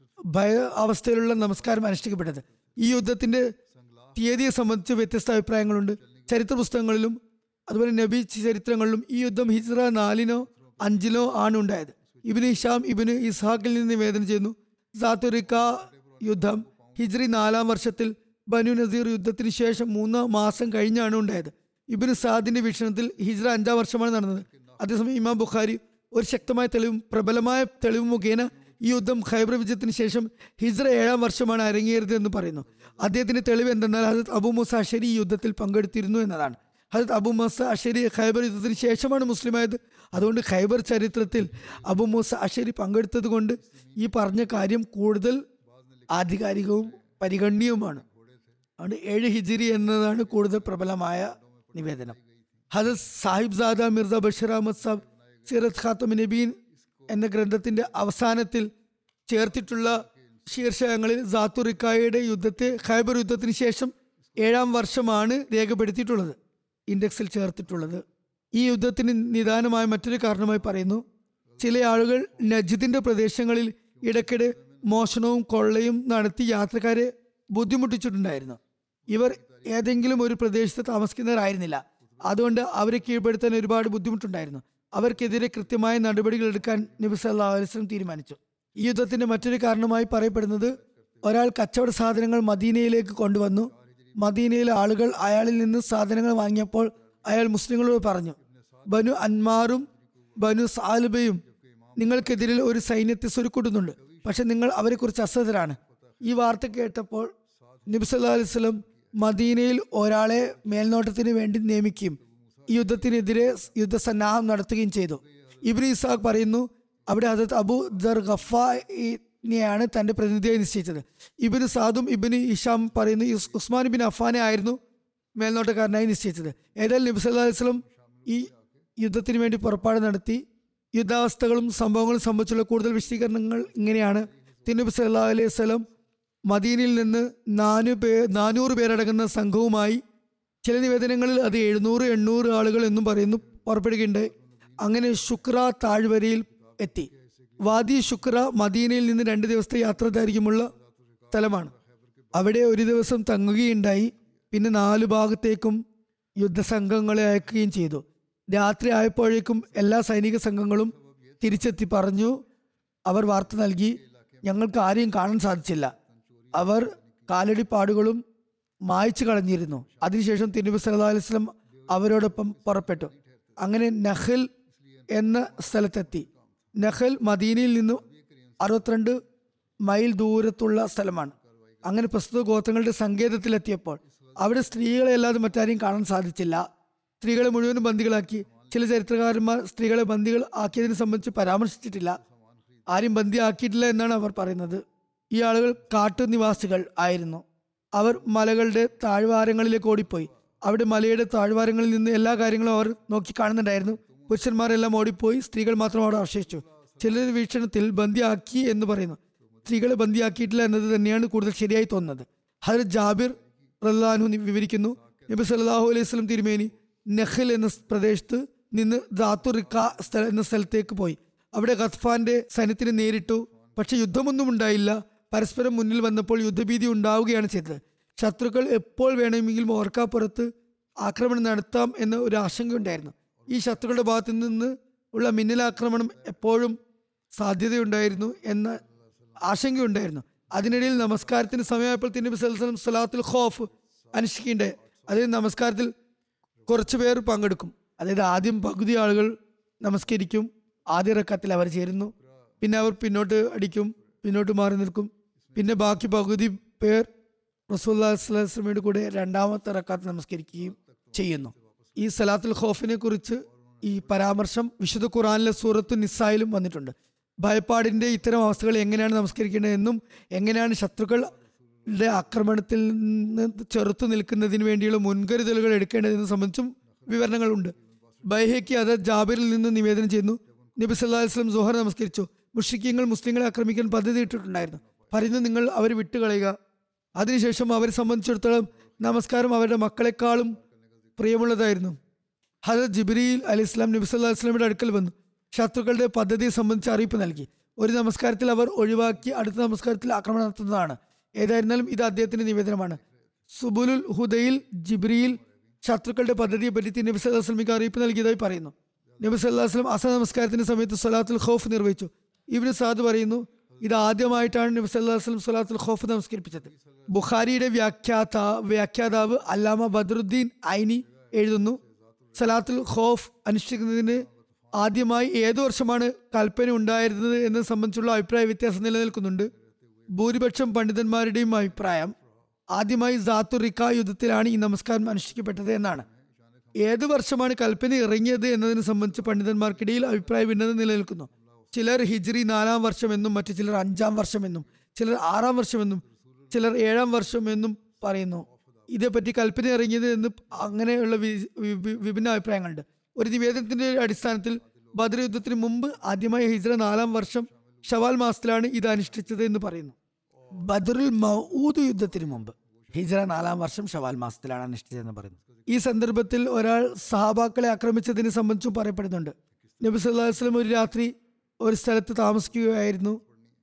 ഭയ അവസ്ഥയിലുള്ള നമസ്കാരം അനുഷ്ഠിക്കപ്പെട്ടത്. ഈ യുദ്ധത്തിന്റെ തീയതിയെ സംബന്ധിച്ച് വ്യത്യസ്ത അഭിപ്രായങ്ങളുണ്ട്. ചരിത്ര പുസ്തകങ്ങളിലും അതുപോലെ നബി ചരിത്രങ്ങളിലും ഈ യുദ്ധം ഹിജ്റ നാലിനോ അഞ്ചിലോ ആണ് ഉണ്ടായത്. ഇബ്നു ഹിഷാം ഇബ്നു ഇസ്ഹാഖിൽ നിന്ന് നിവേദനം ചെയ്യുന്നു, ദാത്തുർ റിക്ക യുദ്ധം ഹിജ്രി നാലാം വർഷത്തിൽ ബനു നസീർ യുദ്ധത്തിന് ശേഷം മൂന്ന് മാസം കഴിഞ്ഞാണ് ഉണ്ടായത്. ഇബ്നു സാദിന്റെ വീക്ഷണത്തിൽ ഹിജ്റ അഞ്ചാം വർഷമാണ് നടന്നത്. അതേസമയം ഇമാം ബുഖാരി ഒരു ശക്തമായ തെളിവും പ്രബലമായ തെളിവും മുഖേന ഈ യുദ്ധം ഖൈബർ വിജയത്തിന് ശേഷം ഹിജ്റ ഏഴാം വർഷമാണ് അരങ്ങേറിയത് എന്ന് പറയുന്നു. അദ്ദേഹത്തിന്റെ തെളിവ് എന്തെന്നാൽ ഹദരത്ത് അബൂ മൂസ അശരി ഈ യുദ്ധത്തിൽ പങ്കെടുത്തിരുന്നു എന്നതാണ്. ഹദരത്ത് അബൂ മൂസ അശരി ഖൈബർ യുദ്ധത്തിന് ശേഷമാണ് മുസ്ലിമായത്. അതുകൊണ്ട് ഖൈബർ ചരിത്രത്തിൽ അബൂ മൂസ അശരി പങ്കെടുത്തത് കൊണ്ട് ഈ പറഞ്ഞ കാര്യം കൂടുതൽ ആധികാരികവും പരിഗണ്യവുമാണ്. അതുകൊണ്ട് ഏഴ് ഹിജിരി എന്നതാണ് കൂടുതൽ പ്രബലമായ നിവേദനം. ഹദരത്ത് സാഹിബ് സാദ മിർസ ബഷീർ അഹമ്മദ് സാബ് സീറത്ത് ഖാത്തം നബീൻ എന്ന ഗ്രന്ഥത്തിന്റെ അവസാനത്തിൽ ചേർത്തിട്ടുള്ള ശീർഷകങ്ങളിൽ ദാത്തുർ റിക്കയുടെ യുദ്ധത്തെ ഖൈബർ യുദ്ധത്തിന് ശേഷം ഏഴാം വർഷമാണ് രേഖപ്പെടുത്തിയിട്ടുള്ളത്, ഇൻഡെക്സിൽ ചേർത്തിട്ടുള്ളത്. ഈ യുദ്ധത്തിന് നിദാനമായ മറ്റൊരു കാരണമായി പറയുന്നു, ചില ആളുകൾ നജ്ദിന്റെ പ്രദേശങ്ങളിൽ ഇടയ്ക്കിടെ മോഷണവും കൊള്ളയും നടത്തി യാത്രക്കാരെ ബുദ്ധിമുട്ടിച്ചിട്ടുണ്ടായിരുന്നു. ഇവർ ഏതെങ്കിലും ഒരു പ്രദേശത്ത് താമസിക്കുന്നവരായിരുന്നില്ല. അതുകൊണ്ട് അവരെ കീഴ്പ്പെടുത്താൻ ഒരുപാട് ബുദ്ധിമുട്ടുണ്ടായിരുന്നു. അവർക്കെതിരെ കൃത്യമായ നടപടികൾ എടുക്കാൻ നബി സല്ലല്ലാഹു അലൈഹി വസല്ലം തീരുമാനിച്ചു. ഈ യുദ്ധത്തിന്റെ മറ്റൊരു കാരണമായി പറയപ്പെടുന്നത്, ഒരാൾ കച്ചവട സാധനങ്ങൾ മദീനയിലേക്ക് കൊണ്ടുവന്നു. മദീനയിലെ ആളുകൾ അയാളിൽ നിന്ന് സാധനങ്ങൾ വാങ്ങിയപ്പോൾ അയാൾ മുസ്ലിങ്ങളോട് പറഞ്ഞു, ബനു അൻമാറും ബനു സാലിബയും നിങ്ങൾക്കെതിരിൽ ഒരു സൈന്യത്തെ സ്വരുക്കൂട്ടുന്നുണ്ട്, പക്ഷെ നിങ്ങൾ അവരെക്കുറിച്ച് അശ്രദ്ധരാണ്. ഈ വാർത്ത കേട്ടപ്പോൾ നബി സല്ലല്ലാഹു അലൈഹി വസല്ലം മദീനയിൽ ഒരാളെ മേൽനോട്ടത്തിന് വേണ്ടി നിയമിക്കുകയും ഈ യുദ്ധത്തിനെതിരെ യുദ്ധസന്നാഹം നടത്തുകയും ചെയ്തു. ഇബ്നു ഇസാഖ് പറയുന്നു, അവിടെ ഹദരത്ത് അബൂ ദർ ഗഫാനെയാണ് തന്റെ പ്രതിനിധിയായി നിശ്ചയിച്ചത്. ഇബ്നു സാദും ഇബ്നു ഹിഷാം പറയുന്നു, ഉസ്മാൻ ബിൻ അഫ്ഫാനെ ആയിരുന്നു മേൽനോട്ടക്കാരനായി നിശ്ചയിച്ചത്. ഏതായാലും നബി സല്ലല്ലാഹു അലൈഹി വസല്ലം ഈ യുദ്ധത്തിന് വേണ്ടി പുറപ്പാട് നടത്തി. യുദ്ധാവസ്ഥകളും സംഭവങ്ങളും സംബന്ധിച്ചുള്ള കൂടുതൽ വിശദീകരണങ്ങൾ ഇങ്ങനെയാണ്. തിരുനബി സല്ലല്ലാഹു അലൈഹി വസല്ലം മദീനയിൽ നിന്ന് നാനൂ പേ നാനൂറ് പേരടങ്ങുന്ന സംഘവുമായി, ചില നിവേദനങ്ങളിൽ അത് എഴുന്നൂറ് എണ്ണൂറ് ആളുകൾ എന്നും പറയുന്നു, പുറപ്പെടുകയുണ്ടായി. അങ്ങനെ ശുക്ര താഴ്വരയിൽ എത്തി. വാദി ശുക്ര മദീനയിൽ നിന്ന് രണ്ട് ദിവസത്തെ യാത്ര ദൈർഘ്യമുള്ള സ്ഥലമാണ്. അവിടെ ഒരു ദിവസം തങ്ങുകയുണ്ടായി. പിന്നെ നാലു ഭാഗത്തേക്കും യുദ്ധസംഘങ്ങളെ അയക്കുകയും ചെയ്തു. രാത്രി ആയപ്പോഴേക്കും എല്ലാ സൈനിക സംഘങ്ങളും തിരിച്ചെത്തി പറഞ്ഞു. അവർ വാർത്ത നൽകി, ഞങ്ങൾക്ക് ആരെയും കാണാൻ സാധിച്ചില്ല. അവർ കാലടിപ്പാടുകളും മായ്ച്ചു കളഞ്ഞിരുന്നു. അതിനുശേഷം തിരുനബി സല്ലല്ലാഹു അലൈഹി വസല്ലം അവരോടൊപ്പം പുറപ്പെട്ടു. അങ്ങനെ നഖൽ എന്ന സ്ഥലത്തെത്തി. നഖൽ മദീനയിൽ നിന്നും അറുപത്തിരണ്ട് മൈൽ ദൂരത്തുള്ള സ്ഥലമാണ്. അങ്ങനെ പ്രസ്തുത ഗോത്രങ്ങളുടെ സങ്കേതത്തിലെത്തിയപ്പോൾ അവിടെ സ്ത്രീകളെ അല്ലാതെ മറ്റാരെയും കാണാൻ സാധിച്ചില്ല. സ്ത്രീകളെ മുഴുവനും ബന്ദികളാക്കി. ചില ചരിത്രകാരന്മാർ സ്ത്രീകളെ ബന്ദികൾ ആക്കിയതിനെ സംബന്ധിച്ച് പരാമർശിച്ചിട്ടില്ല. ആരും ബന്ദിയാക്കിയിട്ടില്ല എന്നാണ് അവർ പറയുന്നത്. ഈ ആളുകൾ കാട്ടുനിവാസികൾ ആയിരുന്നു. അവർ മലകളുടെ താഴ്വാരങ്ങളിലേക്ക് ഓടിപ്പോയി. അവിടെ മലയുടെ താഴ്വാരങ്ങളിൽ നിന്ന് എല്ലാ കാര്യങ്ങളും അവർ നോക്കി കാണുന്നുണ്ടായിരുന്നു. പുരുഷന്മാരെല്ലാം ഓടിപ്പോയി, സ്ത്രീകൾ മാത്രം അവിടെ അവശേഷിച്ചു. ചിലരുടെ വീക്ഷണത്തിൽ ബന്ദിയാക്കി എന്ന് പറയുന്നു. സ്ത്രീകളെ ബന്ദിയാക്കിയിട്ടില്ല എന്നത് തന്നെയാണ് കൂടുതൽ ശരിയായി തോന്നുന്നത്. ഹദരത്ത് ജാബിർ റളിയല്ലാഹു അൻഹു വിവരിക്കുന്നു, നബി സല്ലല്ലാഹു അലൈഹി വസല്ലം തിരുമേനി നഖൽ എന്ന പ്രദേശത്ത് നിന്ന് ദാത്തു റിക്ക സ്ഥല എന്ന സ്ഥലത്തേക്ക് പോയി. അവിടെ ഗത്ഫാന്റെ സൈന്യത്തിന് നേരിട്ടു. പക്ഷെ യുദ്ധമൊന്നും ഉണ്ടായില്ല. പരസ്പരം മുന്നിൽ വന്നപ്പോൾ യുദ്ധഭീതി ഉണ്ടാവുകയാണ് ചെയ്തത്. ശത്രുക്കൾ എപ്പോൾ വേണമെങ്കിലും ഓർക്കാപ്പുറത്ത് ആക്രമണം നടത്താം എന്ന ഒരു ആശങ്കയുണ്ടായിരുന്നു. ഈ ശത്രുക്കളുടെ ഭാഗത്തു നിന്ന് ഉള്ള മിന്നലാക്രമണം എപ്പോഴും സാധ്യതയുണ്ടായിരുന്നു എന്ന ആശങ്കയുണ്ടായിരുന്നു. അതിനിടയിൽ നമസ്കാരത്തിന് സമയമായപ്പോൾ തിരുനബി സല്ലല്ലാഹു അലൈഹി വസല്ലം സലാത്തുൽ ഖൗഫ് അനുഷ്ഠിക്കേണ്ടത്. അതായത് നമസ്കാരത്തിൽ കുറച്ചു പേർ പങ്കെടുക്കും. അതായത് ആദ്യം പകുതി ആളുകൾ നമസ്കരിക്കും. ആദ്യ റക്കത്തിൽ അവർ ചേരുന്നു. പിന്നെ അവർ പിന്നോട്ട് അടിക്കും, പിന്നോട്ട് മാറി നിൽക്കും. പിന്നെ ബാക്കി പകുതി പേർ റസൂലുള്ളാഹി സ്വല്ലല്ലാഹു അലൈഹി വസല്ലമയുടെ കൂടെ രണ്ടാമത്തെ റക്കാത്ത് നമസ്കരിക്കുകയും ചെയ്യുന്നു. ഈ സലാത്തുൽ ഖൗഫിനെ കുറിച്ച് ഈ പരാമർശം വിശുദ്ധ ഖുർആനിലെ സൂറത്തു നിസായിലും വന്നിട്ടുണ്ട്. ഭയപ്പാടിന്റെ ഇത്തരം അവസ്ഥകൾ എങ്ങനെയാണ് നമസ്കരിക്കേണ്ടതെന്നും എങ്ങനെയാണ് ശത്രുക്കളുടെ ആക്രമണത്തിൽ നിന്ന് ചെറുത്തു നിൽക്കുന്നതിന് വേണ്ടിയുള്ള മുൻകരുതലുകൾ എടുക്കേണ്ടതെന്ന് സംബന്ധിച്ചും വിവരണങ്ങളുണ്ട്. ബൈഹഖി അത് ജാബിറിൽ നിന്ന് നിവേദനം ചെയ്യുന്നു, നബി സല്ലല്ലാഹു അലൈഹി വസല്ലം സുഹർ നമസ്കരിച്ചു. മുശ്രിക്കീങ്ങൾ മുസ്ലിങ്ങളെ ആക്രമിക്കാൻ പദ്ധതി ഇട്ടിട്ടുണ്ടായിരുന്നു. പറയുന്നു, നിങ്ങൾ അവർ വിട്ടുകളയുക. അതിനുശേഷം അവരെ സംബന്ധിച്ചിടത്തോളം നമസ്കാരം അവരുടെ മക്കളെക്കാളും പ്രിയമുള്ളതായിരുന്നു. ഹദരത്ത് ജിബ്രീൽ അലൈഹി ഇസ്ലാം നബി സല്ലല്ലാഹു അലൈഹി വസല്ലമയുടെ അടുക്കൽ വന്നു ശത്രുക്കളുടെ പദ്ധതിയെ സംബന്ധിച്ച് അറിയിപ്പ് നൽകി. ഒരു നമസ്കാരത്തിൽ അവർ ഒഴിവാക്കി അടുത്ത നമസ്കാരത്തിൽ ആക്രമണം നടത്തുന്നതാണ്. ഏതായിരുന്നാലും ഇത് അദ്ദേഹത്തിന്റെ നിവേദനമാണ്. സുബുലുൽ ഹുദയിൽ ജിബ്രീൽ ശത്രുക്കളുടെ പദ്ധതിയെ പറ്റി നബി സല്ലല്ലാഹു അലൈഹി വസല്ലമയ്ക്ക് അറിയിപ്പ് നൽകിയതായി പറയുന്നു. നബി സല്ലല്ലാഹു അലൈഹി വസല്ലം അസർ നമസ്കാരത്തിന്റെ സമയത്ത് സ്വലാത്തുൽ ഖൗഫ് നിർവഹിച്ചു. ഇബ്നു സാദ് പറയുന്നു, ഇത് ആദ്യമായിട്ടാണ് നബി സല്ലല്ലാഹു അലൈഹി വസല്ലം സ്വലാത്തുൽ ഖൗഫ് നമസ്കരിപ്പിച്ചത്. ബുഖാരിയുടെ വ്യാഖ്യാത വ്യാഖ്യാതാവ് അല്ലാമ ബദ്രുദ്ദീൻ ഐനി എഴുതുന്നു, സലാത്തുൽ ഖൗഫ് അനുഷ്ഠിക്കുന്നതിന് ആദ്യമായി ഏതു വർഷമാണ് കൽപ്പന ഉണ്ടായിരുന്നത് എന്നത് സംബന്ധിച്ചുള്ള അഭിപ്രായ വ്യത്യാസം നിലനിൽക്കുന്നുണ്ട്. ഭൂരിപക്ഷം പണ്ഡിതന്മാരുടെയും അഭിപ്രായം ആദ്യമായി ദാത്തു റിക്ക യുദ്ധത്തിലാണ് ഈ നമസ്കാരം അനുഷ്ഠിക്കപ്പെട്ടത് എന്നാണ്. ഏത് വർഷമാണ് കൽപ്പന ഇറങ്ങിയത് എന്നതിനെ സംബന്ധിച്ച് പണ്ഡിതന്മാർക്കിടയിൽ അഭിപ്രായ ഭിന്നത നിലനിൽക്കുന്നു. ചിലർ ഹിജ്രി നാലാം വർഷമെന്നും മറ്റു ചിലർ അഞ്ചാം വർഷമെന്നും ചിലർ ആറാം വർഷമെന്നും ചിലർ ഏഴാം വർഷം എന്നും പറയുന്നു. ഇതേപ്പറ്റി കൽപ്പന ഇറങ്ങിയത് എന്ന് അങ്ങനെയുള്ള വിഭിന്ന അഭിപ്രായങ്ങളുണ്ട്. ഒരു നിവേദനത്തിന്റെ അടിസ്ഥാനത്തിൽ ബദർ യുദ്ധത്തിന് മുമ്പ് ആദ്യമായി ഹിജ്ര നാലാം വർഷം ഷവാൽ മാസത്തിലാണ് ഇത് അനുഷ്ഠിച്ചത് എന്ന് പറയുന്നു. ബദറുൽ മൗഊദ് യുദ്ധത്തിന് മുമ്പ് ഹിജ്ര നാലാം വർഷം ഷവാൽ മാസത്തിലാണ് അനുഷ്ഠിച്ചതെന്ന് പറയുന്നു. ഈ സന്ദർഭത്തിൽ ഒരാൾ സഹാബാക്കളെ ആക്രമിച്ചതിനെ സംബന്ധിച്ചും പറയപ്പെടുന്നുണ്ട്. നബി സല്ലല്ലാഹു അലൈഹി വസല്ലം ഒരു രാത്രി ഒരു സ്ഥലത്ത് താമസിക്കുകയായിരുന്നു.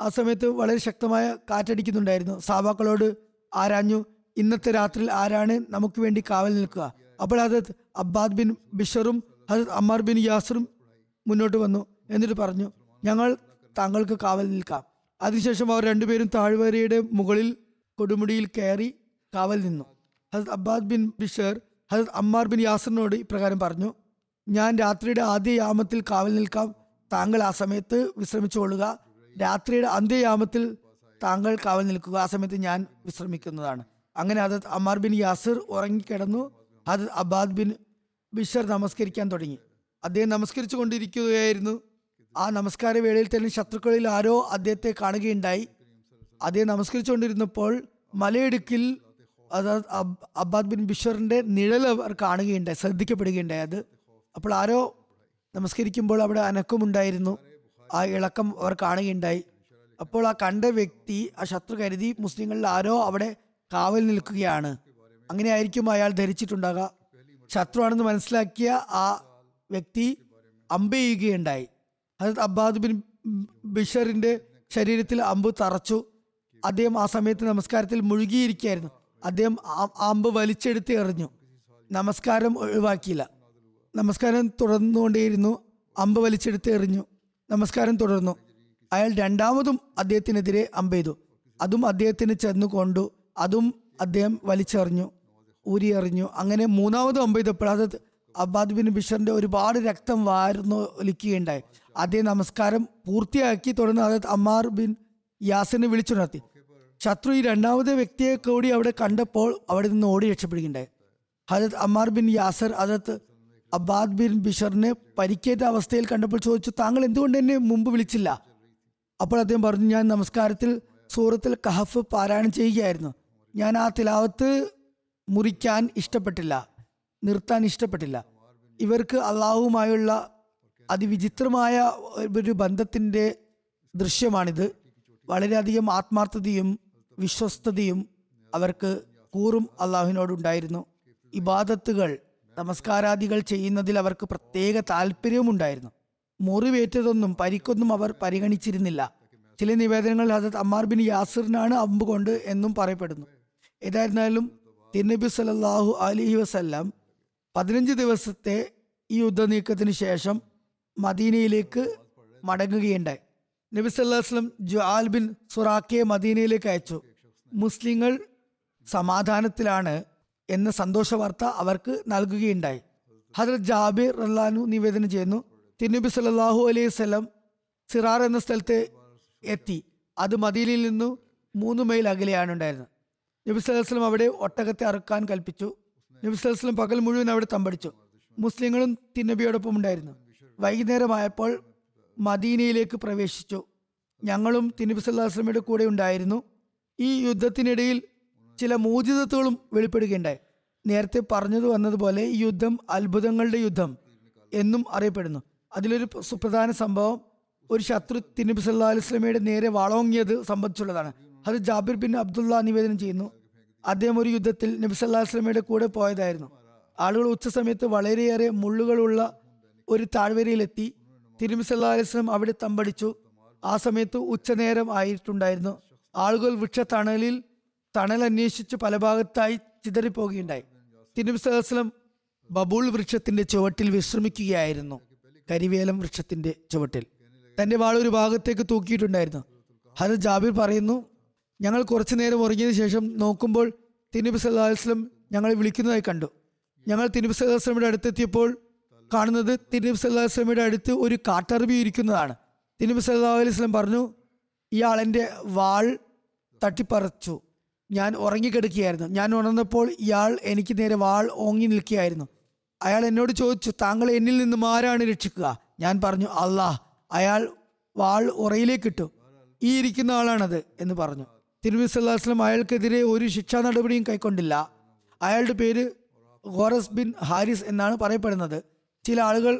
ആ സമയത്ത് വളരെ ശക്തമായ കാറ്റടിക്കുന്നുണ്ടായിരുന്നു. സഹാബാക്കളോട് ആരാഞ്ഞു, ഇന്നത്തെ രാത്രിയിൽ ആരാണ് നമുക്ക് വേണ്ടി കാവൽ നിൽക്കുക? അപ്പോൾ ഹദരത്ത് അബ്ബാദ് ബിൻ ബിഷറും ഹദരത്ത് അമ്മാർ ബിൻ യാസറും മുന്നോട്ട് വന്നു. എന്നിട്ട് പറഞ്ഞു, ഞങ്ങൾ താങ്കൾക്ക് കാവൽ നിൽക്കാം. അതിനുശേഷം അവർ രണ്ടുപേരും താഴ്വരയുടെ മുകളിൽ കൊടുമുടിയിൽ കയറി കാവൽ നിന്നു. ഹദരത്ത് അബ്ബാദ് ബിൻ ബിഷർ ഹദരത്ത് അമ്മാർ ബിൻ യാസറിനോട് ഇപ്രകാരം പറഞ്ഞു, ഞാൻ രാത്രിയുടെ ആദ്യ യാമത്തിൽ കാവൽ നിൽക്കാം, താങ്കൾ ആ സമയത്ത് വിശ്രമിച്ചുകൊള്ളുക. രാത്രിയുടെ അന്ത്യയാമത്തിൽ താങ്കൾ കാവൽ നിൽക്കുക, ആ സമയത്ത് ഞാൻ വിശ്രമിക്കുന്നതാണ്. അങ്ങനെ ഹദരത്ത് അമ്മാർ ബിൻ യാസിർ ഉറങ്ങിക്കിടന്നു. ഹദരത്ത് അബ്ബാദ് ബിൻ ബിഷർ നമസ്കരിക്കാൻ തുടങ്ങി. അദ്ദേഹം നമസ്കരിച്ചു കൊണ്ടിരിക്കുകയായിരുന്നു. ആ നമസ്കാര വേളയിൽ തന്നെ ശത്രുക്കളിൽ ആരോ അദ്ദേഹത്തെ കാണുകയുണ്ടായി. അദ്ദേഹം നമസ്കരിച്ചുകൊണ്ടിരുന്നപ്പോൾ മലയിടുക്കിൽ അതായത് അബ്ബാദ് ബിൻ ബിഷറിന്റെ നിഴൽ അവർ കാണുകയുണ്ടായി, ശ്രദ്ധിക്കപ്പെടുകയുണ്ടായി. അത് അപ്പോൾ ആരോ നമസ്കരിക്കുമ്പോൾ അവിടെ അനക്കമുണ്ടായിരുന്നു. ആ ഇളക്കം അവർ കാണുകയുണ്ടായി. അപ്പോൾ ആ കണ്ട വ്യക്തി, ആ ശത്രു കരുതി മുസ്ലിങ്ങളിൽ ആരോ അവിടെ കാവൽ നിൽക്കുകയാണ്, അങ്ങനെ ആയിരിക്കും അയാൾ ധരിച്ചിട്ടുണ്ടാകുക. ശത്രുവാണെന്ന് മനസ്സിലാക്കിയ ആ വ്യക്തി അമ്പ് ചെയ്യുകയുണ്ടായി. ഹദരത്ത് അബ്ബാദ് ബിൻ ബിഷറിന്റെ ശരീരത്തിൽ അമ്പ് തറച്ചു. അദ്ദേഹം ആ സമയത്ത് നമസ്കാരത്തിൽ മുഴുകിയിരിക്കുകയായിരുന്നു. അദ്ദേഹം ആ അമ്പ് വലിച്ചെടുത്ത് എറിഞ്ഞു. നമസ്കാരം ഒഴിവാക്കിയില്ല. നമസ്കാരം തുടർന്നുകൊണ്ടേയിരുന്നു. അമ്പ് വലിച്ചെടുത്ത് എറിഞ്ഞു. നമസ്കാരം തുടർന്നു. അയാൾ രണ്ടാമതും അദ്ദേഹത്തിനെതിരെ അമ്പ് ചെയ്തു. അതും അദ്ദേഹത്തിന് ചെന്നു കൊണ്ടു. അതും അദ്ദേഹം വലിച്ചെറിഞ്ഞു, ഊരിയെറിഞ്ഞു. അങ്ങനെ മൂന്നാമതും അമ്പ് ചെയ്തപ്പോൾ അത് അബ്ബാദ് ബിൻ ബിഷറിന്റെ ഒരുപാട് രക്തം വാർന്നു ഒലിക്കുകയുണ്ടായി. അദ്ദേഹം നമസ്കാരം പൂർത്തിയാക്കി. തുടർന്ന് അത് അമ്മാർ ബിൻ യാസിനെ വിളിച്ചുണർത്തി. ശത്രു ഈ രണ്ടാമത്തെ വ്യക്തിയെ കൂടി അവിടെ കണ്ടപ്പോൾ അവിടെ നിന്ന് ഓടി രക്ഷപ്പെടുകയുണ്ടായി. ഹദരത്ത് അമ്മാർ ബിൻ യാസർ ഹദരത്ത് അബ്ബാദ് ബിൻ ബിഷറിനെ പരിക്കേറ്റ അവസ്ഥയിൽ കണ്ടപ്പോൾ ചോദിച്ചു, താങ്കൾ എന്തുകൊണ്ട് എന്നെ മുമ്പ് വിളിച്ചില്ല? അപ്പോൾ അദ്ദേഹം പറഞ്ഞു, ഞാൻ നമസ്കാരത്തിൽ സൂറത്തുൽ കഹഫ് പാരായണം ചെയ്യുകയായിരുന്നു. ഞാൻ ആ തിലാവത്ത് മുറിക്കാൻ ഇഷ്ടപ്പെട്ടില്ല, നിർത്താൻ ഇഷ്ടപ്പെട്ടില്ല. ഇവർക്ക് അള്ളാഹുവുമായുള്ള അതിവിചിത്രമായ ഒരു ബന്ധത്തിൻ്റെ ദൃശ്യമാണിത്. വളരെയധികം ആത്മാർത്ഥതയും വിശ്വസ്തതയും അവർക്ക് കൂറും അള്ളാഹുവിനോടുണ്ടായിരുന്നു. ഇബാദത്തുകൾ, നമസ്കാരാദികൾ ചെയ്യുന്നതിൽ അവർക്ക് പ്രത്യേക താല്പര്യവും ഉണ്ടായിരുന്നു. മുറിവേറ്റതൊന്നും പരിക്കൊന്നും അവർ പരിഗണിച്ചിരുന്നില്ല. ചില നിവേദനങ്ങളിൽ ഹദരത്ത് അമ്മാർ ബിൻ യാസിറിനാണ് അമ്പ് കൊണ്ട് എന്നും പറയപ്പെടുന്നു. ഏതായിരുന്നാലും തിരുനബി സല്ലല്ലാഹു അലൈഹി വസല്ലം പതിനഞ്ച് ദിവസത്തെ ഈ യുദ്ധനീക്കത്തിന് ശേഷം മദീനയിലേക്ക് മടങ്ങുകയുണ്ടായി. നബി സല്ലല്ലാഹു അലൈഹി വസല്ലം ജുആൽ ബിൻ സുറാഖയെ മദീനയിലേക്ക് അയച്ചു. മുസ്ലിങ്ങൾ സമാധാനത്തിലാണ് എന്ന സന്തോഷ വാർത്ത അവർക്ക് നൽകുകയുണ്ടായി. ഹദരത്ത് ജാബിർ റളിയല്ലാഹു നിവേദനം ചെയ്യുന്നു, തിരുനബി സല്ലല്ലാഹു അലൈഹി വസല്ലം സിറാർ എന്ന സ്ഥലത്ത് എത്തി. അത് മദീനയിൽ നിന്നു മൂന്ന് മൈൽ അകലെയാണ് ഉണ്ടായിരുന്നത്. നബി സല്ലല്ലാഹു അലൈഹി വസല്ലം അവിടെ ഒട്ടകത്തെ അറുക്കാൻ കൽപ്പിച്ചു. നബി സല്ലല്ലാഹു അലൈഹി വസല്ലം പകൽ മുഴുവൻ അവിടെ തമ്പടിച്ചു. മുസ്ലിങ്ങളും തിരുനബിയോടൊപ്പം ഉണ്ടായിരുന്നു. വൈകുന്നേരമായപ്പോൾ മദീനയിലേക്ക് പ്രവേശിച്ചു. ഞങ്ങളും തിരുനബി സല്ലല്ലാഹു അലൈഹി വസല്ലമയുടെ കൂടെ ഉണ്ടായിരുന്നു. ഈ യുദ്ധത്തിനിടയിൽ ചില മൂജിതത്തുകളും വെളിപ്പെടുകയുണ്ടായി. നേരത്തെ പറഞ്ഞത് വന്നതുപോലെ ഈ യുദ്ധം അത്ഭുതങ്ങളുടെ യുദ്ധം എന്നും അറിയപ്പെടുന്നു. അതിലൊരു സുപ്രധാന സംഭവം, ഒരു ശത്രു തിരുനബി സല്ലല്ലാഹു അലൈഹി വസല്ലമയുടെ നേരെ വാളോങ്ങിയത് സംബന്ധിച്ചുള്ളതാണ്. അത് ജാബിർ ബിൻ അബ്ദുള്ള നിവേദനം ചെയ്യുന്നു. അദ്ദേഹം ഒരു യുദ്ധത്തിൽ നബി സല്ലല്ലാഹു അലൈഹി വസല്ലമയുടെ കൂടെ പോയതായിരുന്നു. ആളുകൾ ഉച്ച സമയത്ത് വളരെയേറെ മുള്ളുകളുള്ള ഒരു താഴ്വരയിലെത്തി. തിരുനബി സല്ലല്ലാഹു അലൈഹി വസല്ലം അവിടെ തമ്പടിച്ചു. ആ സമയത്ത് ഉച്ചനേരം ആയിട്ടുണ്ടായിരുന്നു. ആളുകൾ വൃക്ഷത്തണലിൽ തണൽ അന്വേഷിച്ച് പല ഭാഗത്തായി ചിതറിപ്പോകുകയുണ്ടായി. തിരുനബി സല്ലല്ലാഹു അലൈഹി വസല്ലം ബബൂൾ വൃക്ഷത്തിന്റെ ചുവട്ടിൽ വിശ്രമിക്കുകയായിരുന്നു. കരിവേലം വൃക്ഷത്തിന്റെ ചുവട്ടിൽ തന്റെ വാൾ ഒരു ഭാഗത്തേക്ക് തൂക്കിയിട്ടുണ്ടായിരുന്നു. ഹദരത്ത് ജാബിർ പറയുന്നു, ഞങ്ങൾ കുറച്ചു നേരം ഉറങ്ങിയതിനു ശേഷം നോക്കുമ്പോൾ തിരുനബി സല്ലല്ലാഹു അലൈഹി വസല്ലം ഞങ്ങളെ വിളിക്കുന്നതായി കണ്ടു. ഞങ്ങൾ തിരുനബി സല്ലല്ലാഹു അലൈഹി വസല്ലമയുടെ അടുത്തെത്തിയപ്പോൾ കാണുന്നത് തിരുനബി സല്ലല്ലാഹു അലൈഹി വസല്ലമയുടെ അടുത്ത് ഒരു കാട്ടറബി ഇരിക്കുന്നതാണ്. തിരുനബി സല്ലല്ലാഹു അലൈഹി വസല്ലം പറഞ്ഞു, ഇയാൾ എൻ്റെ വാൾ തട്ടിപ്പറിച്ചു. ഞാൻ ഉറങ്ങിക്കിടക്കുകയായിരുന്നു. ഞാൻ ഉണർന്നപ്പോൾ ഇയാൾ എനിക്ക് നേരെ വാൾ ഓങ്ങി നിൽക്കുകയായിരുന്നു. അയാൾ എന്നോട് ചോദിച്ചു, താങ്കൾ എന്നിൽ നിന്നും ആരാണ് രക്ഷിക്കുക? ഞാൻ പറഞ്ഞു, അള്ളാഹ്. അയാൾ വാൾ ഉറയിലേക്കിട്ടു. ഈ ഇരിക്കുന്ന ആളാണത് എന്ന് പറഞ്ഞു. തിരുനബി സല്ലല്ലാഹു അലൈഹി വസല്ലം അയാൾക്കെതിരെ ഒരു ശിക്ഷാ നടപടിയും കൈക്കൊണ്ടില്ല. അയാളുടെ പേര് ഖോറസ് ബിൻ ഹാരിസ് എന്നാണ് പറയപ്പെടുന്നത്. ചില ആളുകൾ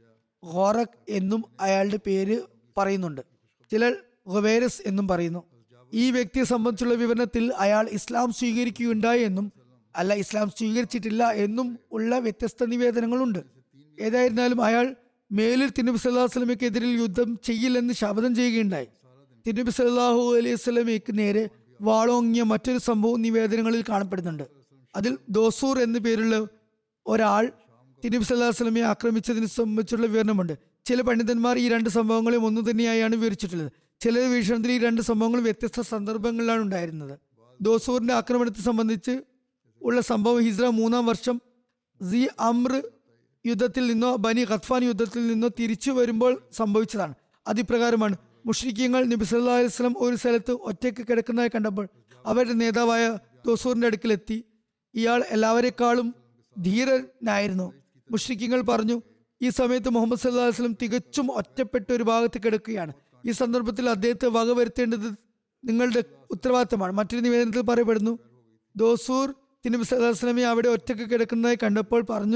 ഖോറക് എന്നും അയാളുടെ പേര് പറയുന്നുണ്ട്, ചിലർ ഖുവൈറസ് എന്നും പറയുന്നു. ഈ വ്യക്തിയെ സംബന്ധിച്ചുള്ള വിവരണത്തിൽ അയാൾ ഇസ്ലാം സ്വീകരിക്കുകയുണ്ടായി എന്നും അല്ല ഇസ്ലാം സ്വീകരിച്ചിട്ടില്ല എന്നും ഉള്ള വ്യത്യസ്ത നിവേദനങ്ങളുണ്ട്. ഏതായിരുന്നാലും അയാൾ മേലിൽ തിരുനബി സല്ലല്ലാഹു അലൈഹി വസല്ലമയ്ക്കെതിരിൽ യുദ്ധം ചെയ്യില്ലെന്ന് ശപഥം ചെയ്യുകയുണ്ടായി. തിരുനബി സല്ലല്ലാഹു അലൈഹി വസല്ലമയ്ക്ക് നേരെ വാളോങ്ങിയ മറ്റൊരു സംഭവം നിവേദനങ്ങളിൽ കാണപ്പെടുന്നുണ്ട്. അതിൽ ദോസൂർ എന്നു പേരുള്ള ഒരാൾ തിരുനബി സല്ലല്ലാഹു അലൈഹി വസല്ലമയെ ആക്രമിച്ചതിനെ സംബന്ധിച്ചുള്ള വിവരണമുണ്ട്. ചില പണ്ഡിതന്മാർ ഈ രണ്ട് സംഭവങ്ങളെയും ഒന്നു തന്നെയായാണ് വിവരിച്ചിട്ടുള്ളത്. ചില വീക്ഷണത്തിൽ ഈ രണ്ട് സംഭവങ്ങളും വ്യത്യസ്ത സന്ദർഭങ്ങളിലാണ് ഉണ്ടായിരുന്നത്. ദോസൂറിന്റെ ആക്രമണത്തെ സംബന്ധിച്ച് ഉള്ള സംഭവം ഹിജ്റ മൂന്നാം വർഷം സി അമ്ര യുദ്ധത്തിൽ നിന്നോ ബനി ഖത്ഫാൻ യുദ്ധത്തിൽ നിന്നോ തിരിച്ചു വരുമ്പോൾ സംഭവിച്ചതാണ്. അതിപ്രകാരമാണ്. മുശ്രിക്കീങ്ങൾ നബി സല്ലല്ലാഹു അലൈഹി വസല്ലം ഒരു സ്ഥലത്ത് ഒറ്റയ്ക്ക് കിടക്കുന്നതായി കണ്ടപ്പോൾ അവരുടെ നേതാവായ ദോസൂറിന്റെ അടുക്കിലെത്തി. ഇയാൾ എല്ലാവരെക്കാളും ധീരനായിരുന്നു. മുശ്രിക്കീങ്ങൾ പറഞ്ഞു, ഈ സമയത്ത് മുഹമ്മദ് സല്ലല്ലാഹു അലൈഹി വസല്ലം തികച്ചും ഒറ്റപ്പെട്ട ഒരു ഭാഗത്ത് കിടക്കുകയാണ്. ഈ സന്ദർഭത്തിൽ അദ്ദേഹത്തെ വകവരുത്തേണ്ടത് നിങ്ങളുടെ ഉത്തരവാദിത്തമാണ്. മറ്റൊരു നിവേദനത്തിൽ പറയപ്പെടുന്നു, ദോസൂർ തിരുനബി സല്ലല്ലാഹു അലൈഹി വസല്ലമയെ അവിടെ ഒറ്റയ്ക്ക് കിടക്കുന്നതായി കണ്ടപ്പോൾ പറഞ്ഞു,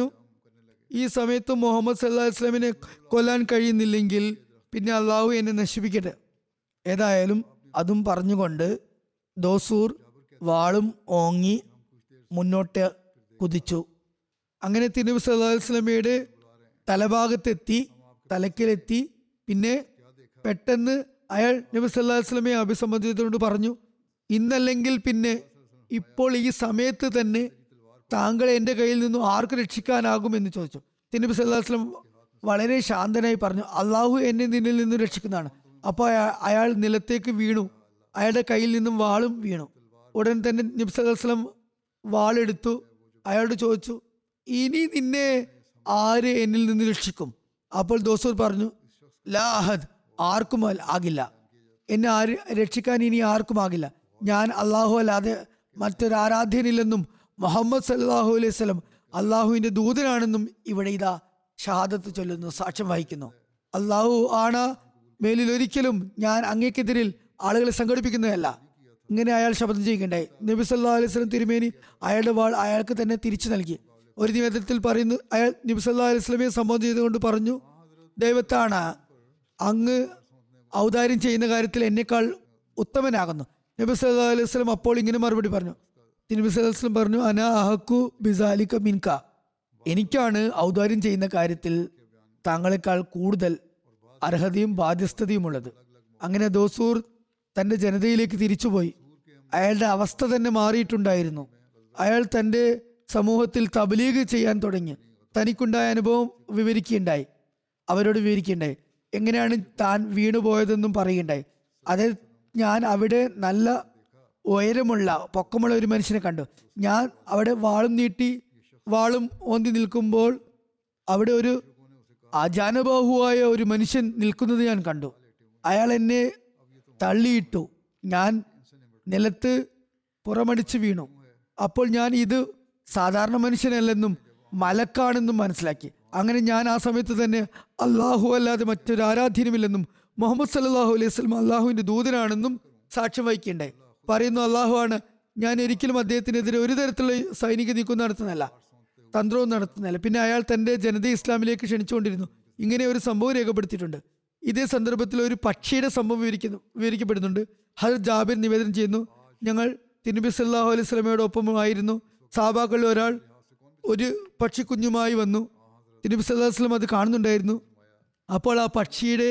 ഈ സമയത്ത് മുഹമ്മദ് സല്ലല്ലാഹു അലൈഹി വസല്ലമയെ കൊല്ലാൻ കഴിയുന്നില്ലെങ്കിൽ പിന്നെ അള്ളാഹു എന്നെ നശിപ്പിക്കട്ടെ. ഏതായാലും അതും പറഞ്ഞുകൊണ്ട് ദോസൂർ വാളും ഓങ്ങി മുന്നോട്ട് കുതിച്ചു. അങ്ങനെ തിരുനബി സല്ലല്ലാഹു അലൈഹി വസല്ലമയുടെ തലഭാഗത്തെത്തി, തലക്കിലെത്തി. പിന്നെ പെട്ടെന്ന് അയാൾ നബി സല്ലല്ലാഹു അലൈഹി വസല്ലമയെ അഭിസംബോധിച്ചുകൊണ്ട് പറഞ്ഞു, ഇന്നല്ലെങ്കിൽ പിന്നെ ഇപ്പോൾ ഈ സമയത്ത് തന്നെ താങ്കളെ എൻ്റെ കയ്യിൽ നിന്നും ആർക്ക് രക്ഷിക്കാനാകുമെന്ന് ചോദിച്ചു. തിരുനബി സല്ലല്ലാഹു അലൈഹി വസല്ലം വളരെ ശാന്തനായി പറഞ്ഞു, അള്ളാഹു എന്നെ നിന്നിൽ നിന്നും രക്ഷിക്കുന്നതാണ്. അപ്പോൾ അയാൾ നിലത്തേക്ക് വീണു. അയാളുടെ കയ്യിൽ നിന്നും വാളും വീണു. ഉടൻ തന്നെ നബി സല്ലല്ലാഹു അലൈഹി വസല്ലം വാളെടുത്തു. അയാളോട് ചോദിച്ചു, ഇനി നിന്നെ ആര് എന്നിൽ നിന്ന് രക്ഷിക്കും? അപ്പോൾ ദോസൂർ പറഞ്ഞു, ലാ അഹദ്, ആർക്കും ആകില്ല. എന്നെ ആര് രക്ഷിക്കാൻ ഇനി ആർക്കും ആകില്ല. ഞാൻ അള്ളാഹു അല്ലാതെ മറ്റൊരു ആരാധ്യനില്ലെന്നും മുഹമ്മദ് സല്ലല്ലാഹു അലൈഹി വസല്ലം അള്ളാഹുവിന്റെ ദൂതനാണെന്നും ഇവിടെ ഇതാ ഷഹാദത്ത് ചൊല്ലുന്നു, സാക്ഷ്യം വഹിക്കുന്നു. അള്ളാഹു ആണ് മേലിൽ ഒരിക്കലും ഞാൻ അങ്ങേക്കെതിരിൽ ആളുകളെ സംഘടിപ്പിക്കുന്നതല്ല. ഇങ്ങനെ അയാൾ ശപഥം ചെയ്യുകയുണ്ടായി. നബി സല്ലല്ലാഹു അലൈഹി വസല്ലം തിരുമേനി അയാളുടെ വാൾ അയാൾക്ക് തന്നെ തിരിച്ചു നൽകി. ഒരു നിവേദനത്തിൽ പറയുന്നു, അയാൾ നബി സല്ലല്ലാഹു അലൈഹി വസല്ലമയെ സംബോധന ചെയ്തുകൊണ്ട് പറഞ്ഞു, ദൈവത്താണ് അങ്ങ് ഔദാര്യം ചെയ്യുന്ന കാര്യത്തിൽ എന്നേക്കാൾ ഉത്തമനാകുന്നു. നബി സല്ലല്ലാഹു അലൈഹി വസല്ലം അപ്പോൾ ഇങ്ങനെ മറുപടി പറഞ്ഞു. നബി സല്ലല്ലാഹു അലൈഹി വസല്ലം പറഞ്ഞു, അനാ അഹക്കു ബിസാലിക മിൻക, എനിക്കാണ് ഔദാര്യം ചെയ്യുന്ന കാര്യത്തിൽ താങ്കളെക്കാൾ കൂടുതൽ അർഹതയും ബാധ്യസ്ഥതയും ഉള്ളത്. അങ്ങനെ ദോസൂർ തന്റെ ജനതയിലേക്ക് തിരിച്ചുപോയി. അയാളുടെ അവസ്ഥ തന്നെ മാറിയിട്ടുണ്ടായിരുന്നു. അയാൾ തന്റെ സമൂഹത്തിൽ തബ്ലീഗ് ചെയ്യാൻ തുടങ്ങി. തനിക്കുണ്ടായ അനുഭവം വിവരിക്കുകയുണ്ടായി. അവരോട് വിവരിക്കുകയുണ്ടായി. എങ്ങനെയാണ് താൻ വീണുപോയതെന്നും പറയുകയുണ്ടായി. അതായത്, ഞാൻ അവിടെ നല്ല ഉയരമുള്ള പൊക്കമുള്ള ഒരു മനുഷ്യനെ കണ്ടു. ഞാൻ അവിടെ വാളും നീട്ടി വാളും ഓന്തി നിൽക്കുമ്പോൾ അവിടെ ഒരു അജാനബാഹുവായ ഒരു മനുഷ്യൻ നിൽക്കുന്നത് ഞാൻ കണ്ടു. അയാൾ എന്നെ തള്ളിയിട്ടു. ഞാൻ നിലത്ത് പുറമടിച്ച് വീണു. അപ്പോൾ ഞാൻ ഇത് സാധാരണ മനുഷ്യനല്ലെന്നും മലക്കാണെന്നും മനസ്സിലാക്കി. അങ്ങനെ ഞാൻ ആ സമയത്ത് തന്നെ അള്ളാഹു അല്ലാതെ മറ്റൊരു ആരാധ്യനുമില്ലെന്നും മുഹമ്മദ് സല്ലല്ലാഹു അലൈഹി വസല്ലം അള്ളാഹുവിന്റെ ദൂതനാണെന്നും സാക്ഷ്യം വഹിക്കേണ്ടായി. പറയുന്നു, അള്ളാഹു ആണ്, ഞാൻ ഒരിക്കലും അദ്ദേഹത്തിനെതിരെ ഒരു തരത്തിലുള്ള സൈനിക നീക്കം നടത്തുന്നതല്ല, തന്ത്രവും നടത്തുന്നതല്ല. പിന്നെ അയാൾ തന്റെ ജനതയെ ഇസ്ലാമിലേക്ക് ക്ഷണിച്ചുകൊണ്ടിരുന്നു. ഇങ്ങനെ ഒരു സംഭവം രേഖപ്പെടുത്തിയിട്ടുണ്ട്. ഇതേ സന്ദർഭത്തിൽ ഒരു പക്ഷിയുടെ സംഭവം വിവരിക്കുന്നു വിവരിക്കപ്പെടുന്നുണ്ട്. ഹദരത്ത് ജാബിർ നിവേദനം ചെയ്യുന്നു, ഞങ്ങൾ തിരുനബി സല്ലല്ലാഹു അലൈഹി വസല്ലമയോടൊപ്പമായിരുന്നു. സഹാബാക്കളിൽ ഒരാൾ ഒരു പക്ഷിക്കുഞ്ഞുമായി വന്നു. തിരുനബി സല്ലല്ലാഹു അലൈഹി വസല്ലം അത് കാണുന്നുണ്ടായിരുന്നു. അപ്പോൾ ആ പക്ഷിയുടെ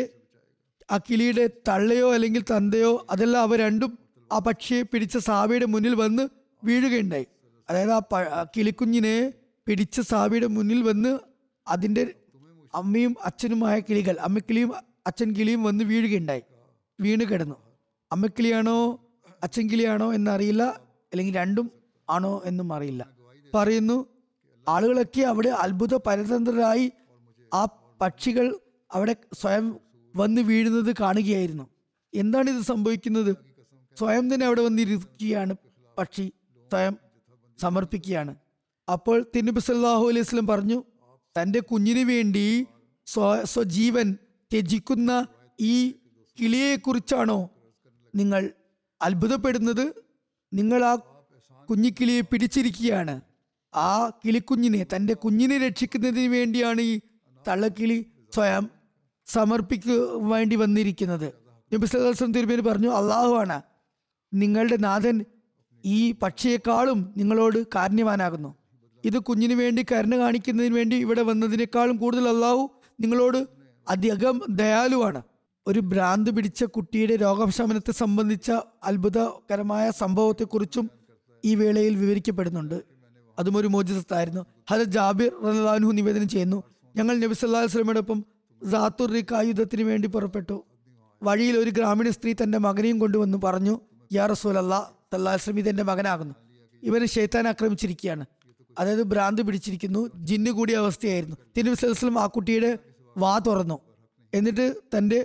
ആ കിളിയുടെ തള്ളയോ അല്ലെങ്കിൽ തന്തയോ അതെല്ലാം അവ രണ്ടും ആ പക്ഷിയെ പിടിച്ച സാബിയുടെ മുന്നിൽ വന്ന് വീഴുകയുണ്ടായി. അതായത് ആ പ കിളിക്കുഞ്ഞിനെ പിടിച്ച സാബിയുടെ മുന്നിൽ വന്ന് അതിൻ്റെ അമ്മയും അച്ഛനുമായ കിളികൾ, അമ്മക്കിളിയും അച്ഛൻ കിളിയും വന്ന് വീഴുകയുണ്ടായി. വീണ് കിടന്നു. അമ്മക്കിളിയാണോ അച്ഛൻ കിളിയാണോ എന്നറിയില്ല, അല്ലെങ്കിൽ രണ്ടും ആണോ എന്നും അറിയില്ല. പറയുന്നു, ആളുകളൊക്കെ അവിടെ അത്ഭുത പരതന്ത്രരായി ആ പക്ഷികൾ അവിടെ സ്വയം വന്ന് വീഴുന്നത് കാണുകയായിരുന്നു. എന്താണ് ഇത് സംഭവിക്കുന്നത്? സ്വയം തന്നെ അവിടെ വന്നിരിക്കുകയാണ്. പക്ഷി സ്വയം സമർപ്പിക്കുകയാണ്. അപ്പോൾ തിരുനബി സല്ലല്ലാഹു അലൈഹി വസല്ലം പറഞ്ഞു, തൻ്റെ കുഞ്ഞിന് വേണ്ടി സ്വ സ്വജീവൻ ത്യജിക്കുന്ന ഈ കിളിയെക്കുറിച്ചാണോ നിങ്ങൾ അത്ഭുതപ്പെടുന്നത്? നിങ്ങൾ ആ കുഞ്ഞിക്കിളിയെ പിടിച്ചിരിക്കുകയാണ്. ആ കിളിക്കുഞ്ഞിനെ, തൻ്റെ കുഞ്ഞിനെ രക്ഷിക്കുന്നതിന് വേണ്ടിയാണ് ഈ തള്ളക്കിളി സ്വയം സമർപ്പിക്കു വേണ്ടി വന്നിരിക്കുന്നത്. നബി സല്ലല്ലാഹു അലൈഹി വസല്ലം തിരുമേനി പറഞ്ഞു, അള്ളാഹു ആണ്, നിങ്ങളുടെ നാഥൻ ഈ പക്ഷിയെക്കാളും നിങ്ങളോട് കാരുണ്യവാനാകുന്നു. ഇത് കുഞ്ഞിന് വേണ്ടി കരുണ കാണിക്കുന്നതിന് വേണ്ടി ഇവിടെ വന്നതിനേക്കാളും കൂടുതൽ അള്ളാഹു നിങ്ങളോട് അധികം ദയാലുവാണ്. ഒരു ഭ്രാന്ത് പിടിച്ച കുട്ടിയുടെ രോഗശമനത്തെ സംബന്ധിച്ച അത്ഭുതകരമായ സംഭവത്തെക്കുറിച്ചും ഈ വേളയിൽ വിവരിക്കപ്പെടുന്നുണ്ട്. അതും ഒരു മോചിതത്തായിരുന്നു. ഹദരത്ത് ജാബിർ റളിയല്ലാഹു അൻഹു നിവേദനം ചെയ്യുന്നു, ഞങ്ങൾ നബി സല്ലല്ലാഹു അലൈഹി വസല്ലമയോടൊപ്പം സാത്തുർ റിഖ യുദ്ധത്തിന് വേണ്ടി പുറപ്പെട്ടു. വഴിയിൽ ഒരു ഗ്രാമീണ സ്ത്രീ തന്റെ മകനെയും കൊണ്ടുവന്നു പറഞ്ഞു, യാ റസൂലല്ലാഹ് സല്ലല്ലാഹു അലൈഹി വസല്ലം, ഇതെന്റെ മകനാകുന്നു. ഇവന് ശൈത്താൻ ആക്രമിച്ചിരിക്കുകയാണ്, അതായത് ഭ്രാന്ത് പിടിച്ചിരിക്കുന്നു, ജിന്ന് കൂടിയ അവസ്ഥയായിരുന്നു. തിരുനബി സല്ലല്ലാഹു അലൈഹി വസല്ലം ആ കുട്ടിയുടെ വാ തുറന്നു, എന്നിട്ട് തന്റെ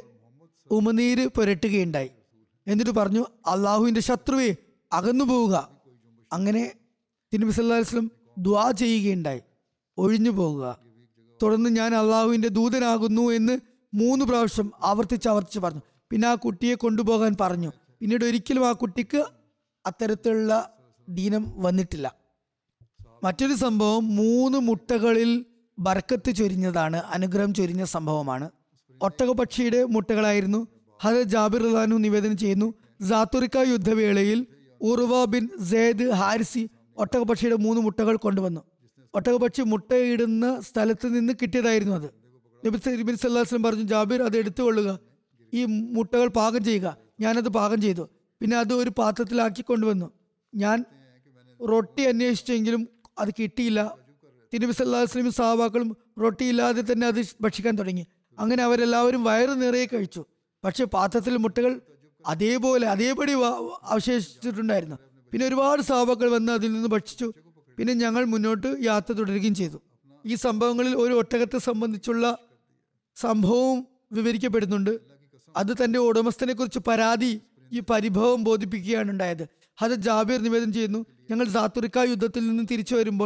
ഉമനീര് പുരട്ടുകയുണ്ടായി. എന്നിട്ട് പറഞ്ഞു, അള്ളാഹുവിന്റെ ശത്രുവെ അകന്നു പോവുക. അങ്ങനെ തിരുനബി സല്ലല്ലാഹു അലൈഹി വസല്ലം ദുആ ചെയ്യുകയുണ്ടായി, ഒഴിഞ്ഞു പോകുക. തുടർന്ന് ഞാൻ അള്ളാഹുവിന്റെ ദൂതനാകുന്നു എന്ന് മൂന്ന് പ്രാവശ്യം ആവർത്തിച്ച് ആവർത്തിച്ച് പറഞ്ഞു. പിന്നെ ആ കുട്ടിയെ കൊണ്ടുപോകാൻ പറഞ്ഞു. പിന്നീട് ഒരിക്കലും ആ കുട്ടിക്ക് അത്തരത്തിലുള്ള ദീനം വന്നിട്ടില്ല. മറ്റൊരു സംഭവം മൂന്ന് മുട്ടകളിൽ ബർക്കത്ത് ചൊരിഞ്ഞതാണ്, അനുഗ്രഹം ചൊരിഞ്ഞ സംഭവമാണ്. ഒട്ടകപക്ഷിയുടെ മുട്ടകളായിരുന്നു. ഹദരത്ത് ജാബിർ റളിയല്ലാഹു അൻഹു നിവേദനം ചെയ്യുന്നു, സാത്തുറിക്ക യുദ്ധവേളയിൽ ഉർവ ബിൻ സെയ്ദ് ഹാരിസി ഒട്ടകപക്ഷിയുടെ മൂന്ന് മുട്ടകൾ കൊണ്ടുവന്നു. ഒട്ടകപക്ഷി മുട്ടയിടുന്ന സ്ഥലത്ത് നിന്ന് കിട്ടിയതായിരുന്നു അത്. നബി സല്ലല്ലാഹു അലൈഹി വസല്ലം പറഞ്ഞു, ജാബിർ അത് എടുത്തുകൊള്ളുക, ഈ മുട്ടകൾ പാകം ചെയ്യുക. ഞാനത് പാകം ചെയ്തു. പിന്നെ അത് ഒരു പാത്രത്തിലാക്കി കൊണ്ടുവന്നു. ഞാൻ റൊട്ടി അന്വേഷിച്ചെങ്കിലും അത് കിട്ടിയില്ല. തിരുനബി സല്ലല്ലാഹു അലൈഹി വസല്ലം സഹാബാക്കളും റൊട്ടിയില്ലാതെ തന്നെ അത് ഭക്ഷിക്കാൻ തുടങ്ങി. അങ്ങനെ അവരെല്ലാവരും വയറ് നിറയെ കഴിച്ചു. പക്ഷെ പാത്രത്തിൽ മുട്ടകൾ അതേപോലെ അതേപടി അവശേഷിച്ചിട്ടുണ്ടായിരുന്നു. പിന്നെ ഒരുപാട് സഹാബാക്കൾ വന്ന് അതിൽ നിന്ന് ഭക്ഷിച്ചു. പിന്നെ ഞങ്ങൾ മുന്നോട്ട് യാത്ര തുടരുകയും ചെയ്തു. ഈ സംഭവങ്ങളിൽ ഒരു ഒട്ടകത്തെ സംബന്ധിച്ചുള്ള സംഭവവും വിവരിക്കപ്പെടുന്നുണ്ട്. അത് തന്റെ ഉടമസ്ഥനെ കുറിച്ച് പരാതി, ഈ പരിഭവം ബോധിപ്പിക്കുകയാണ് ഉണ്ടായത്. ഹദരത്ത് ജാബിർ നിവേദനം ചെയ്യുന്നു, ഞങ്ങൾ സാത്തുറിക്ക യുദ്ധത്തിൽ നിന്ന് തിരിച്ചു വരുമ്പോൾ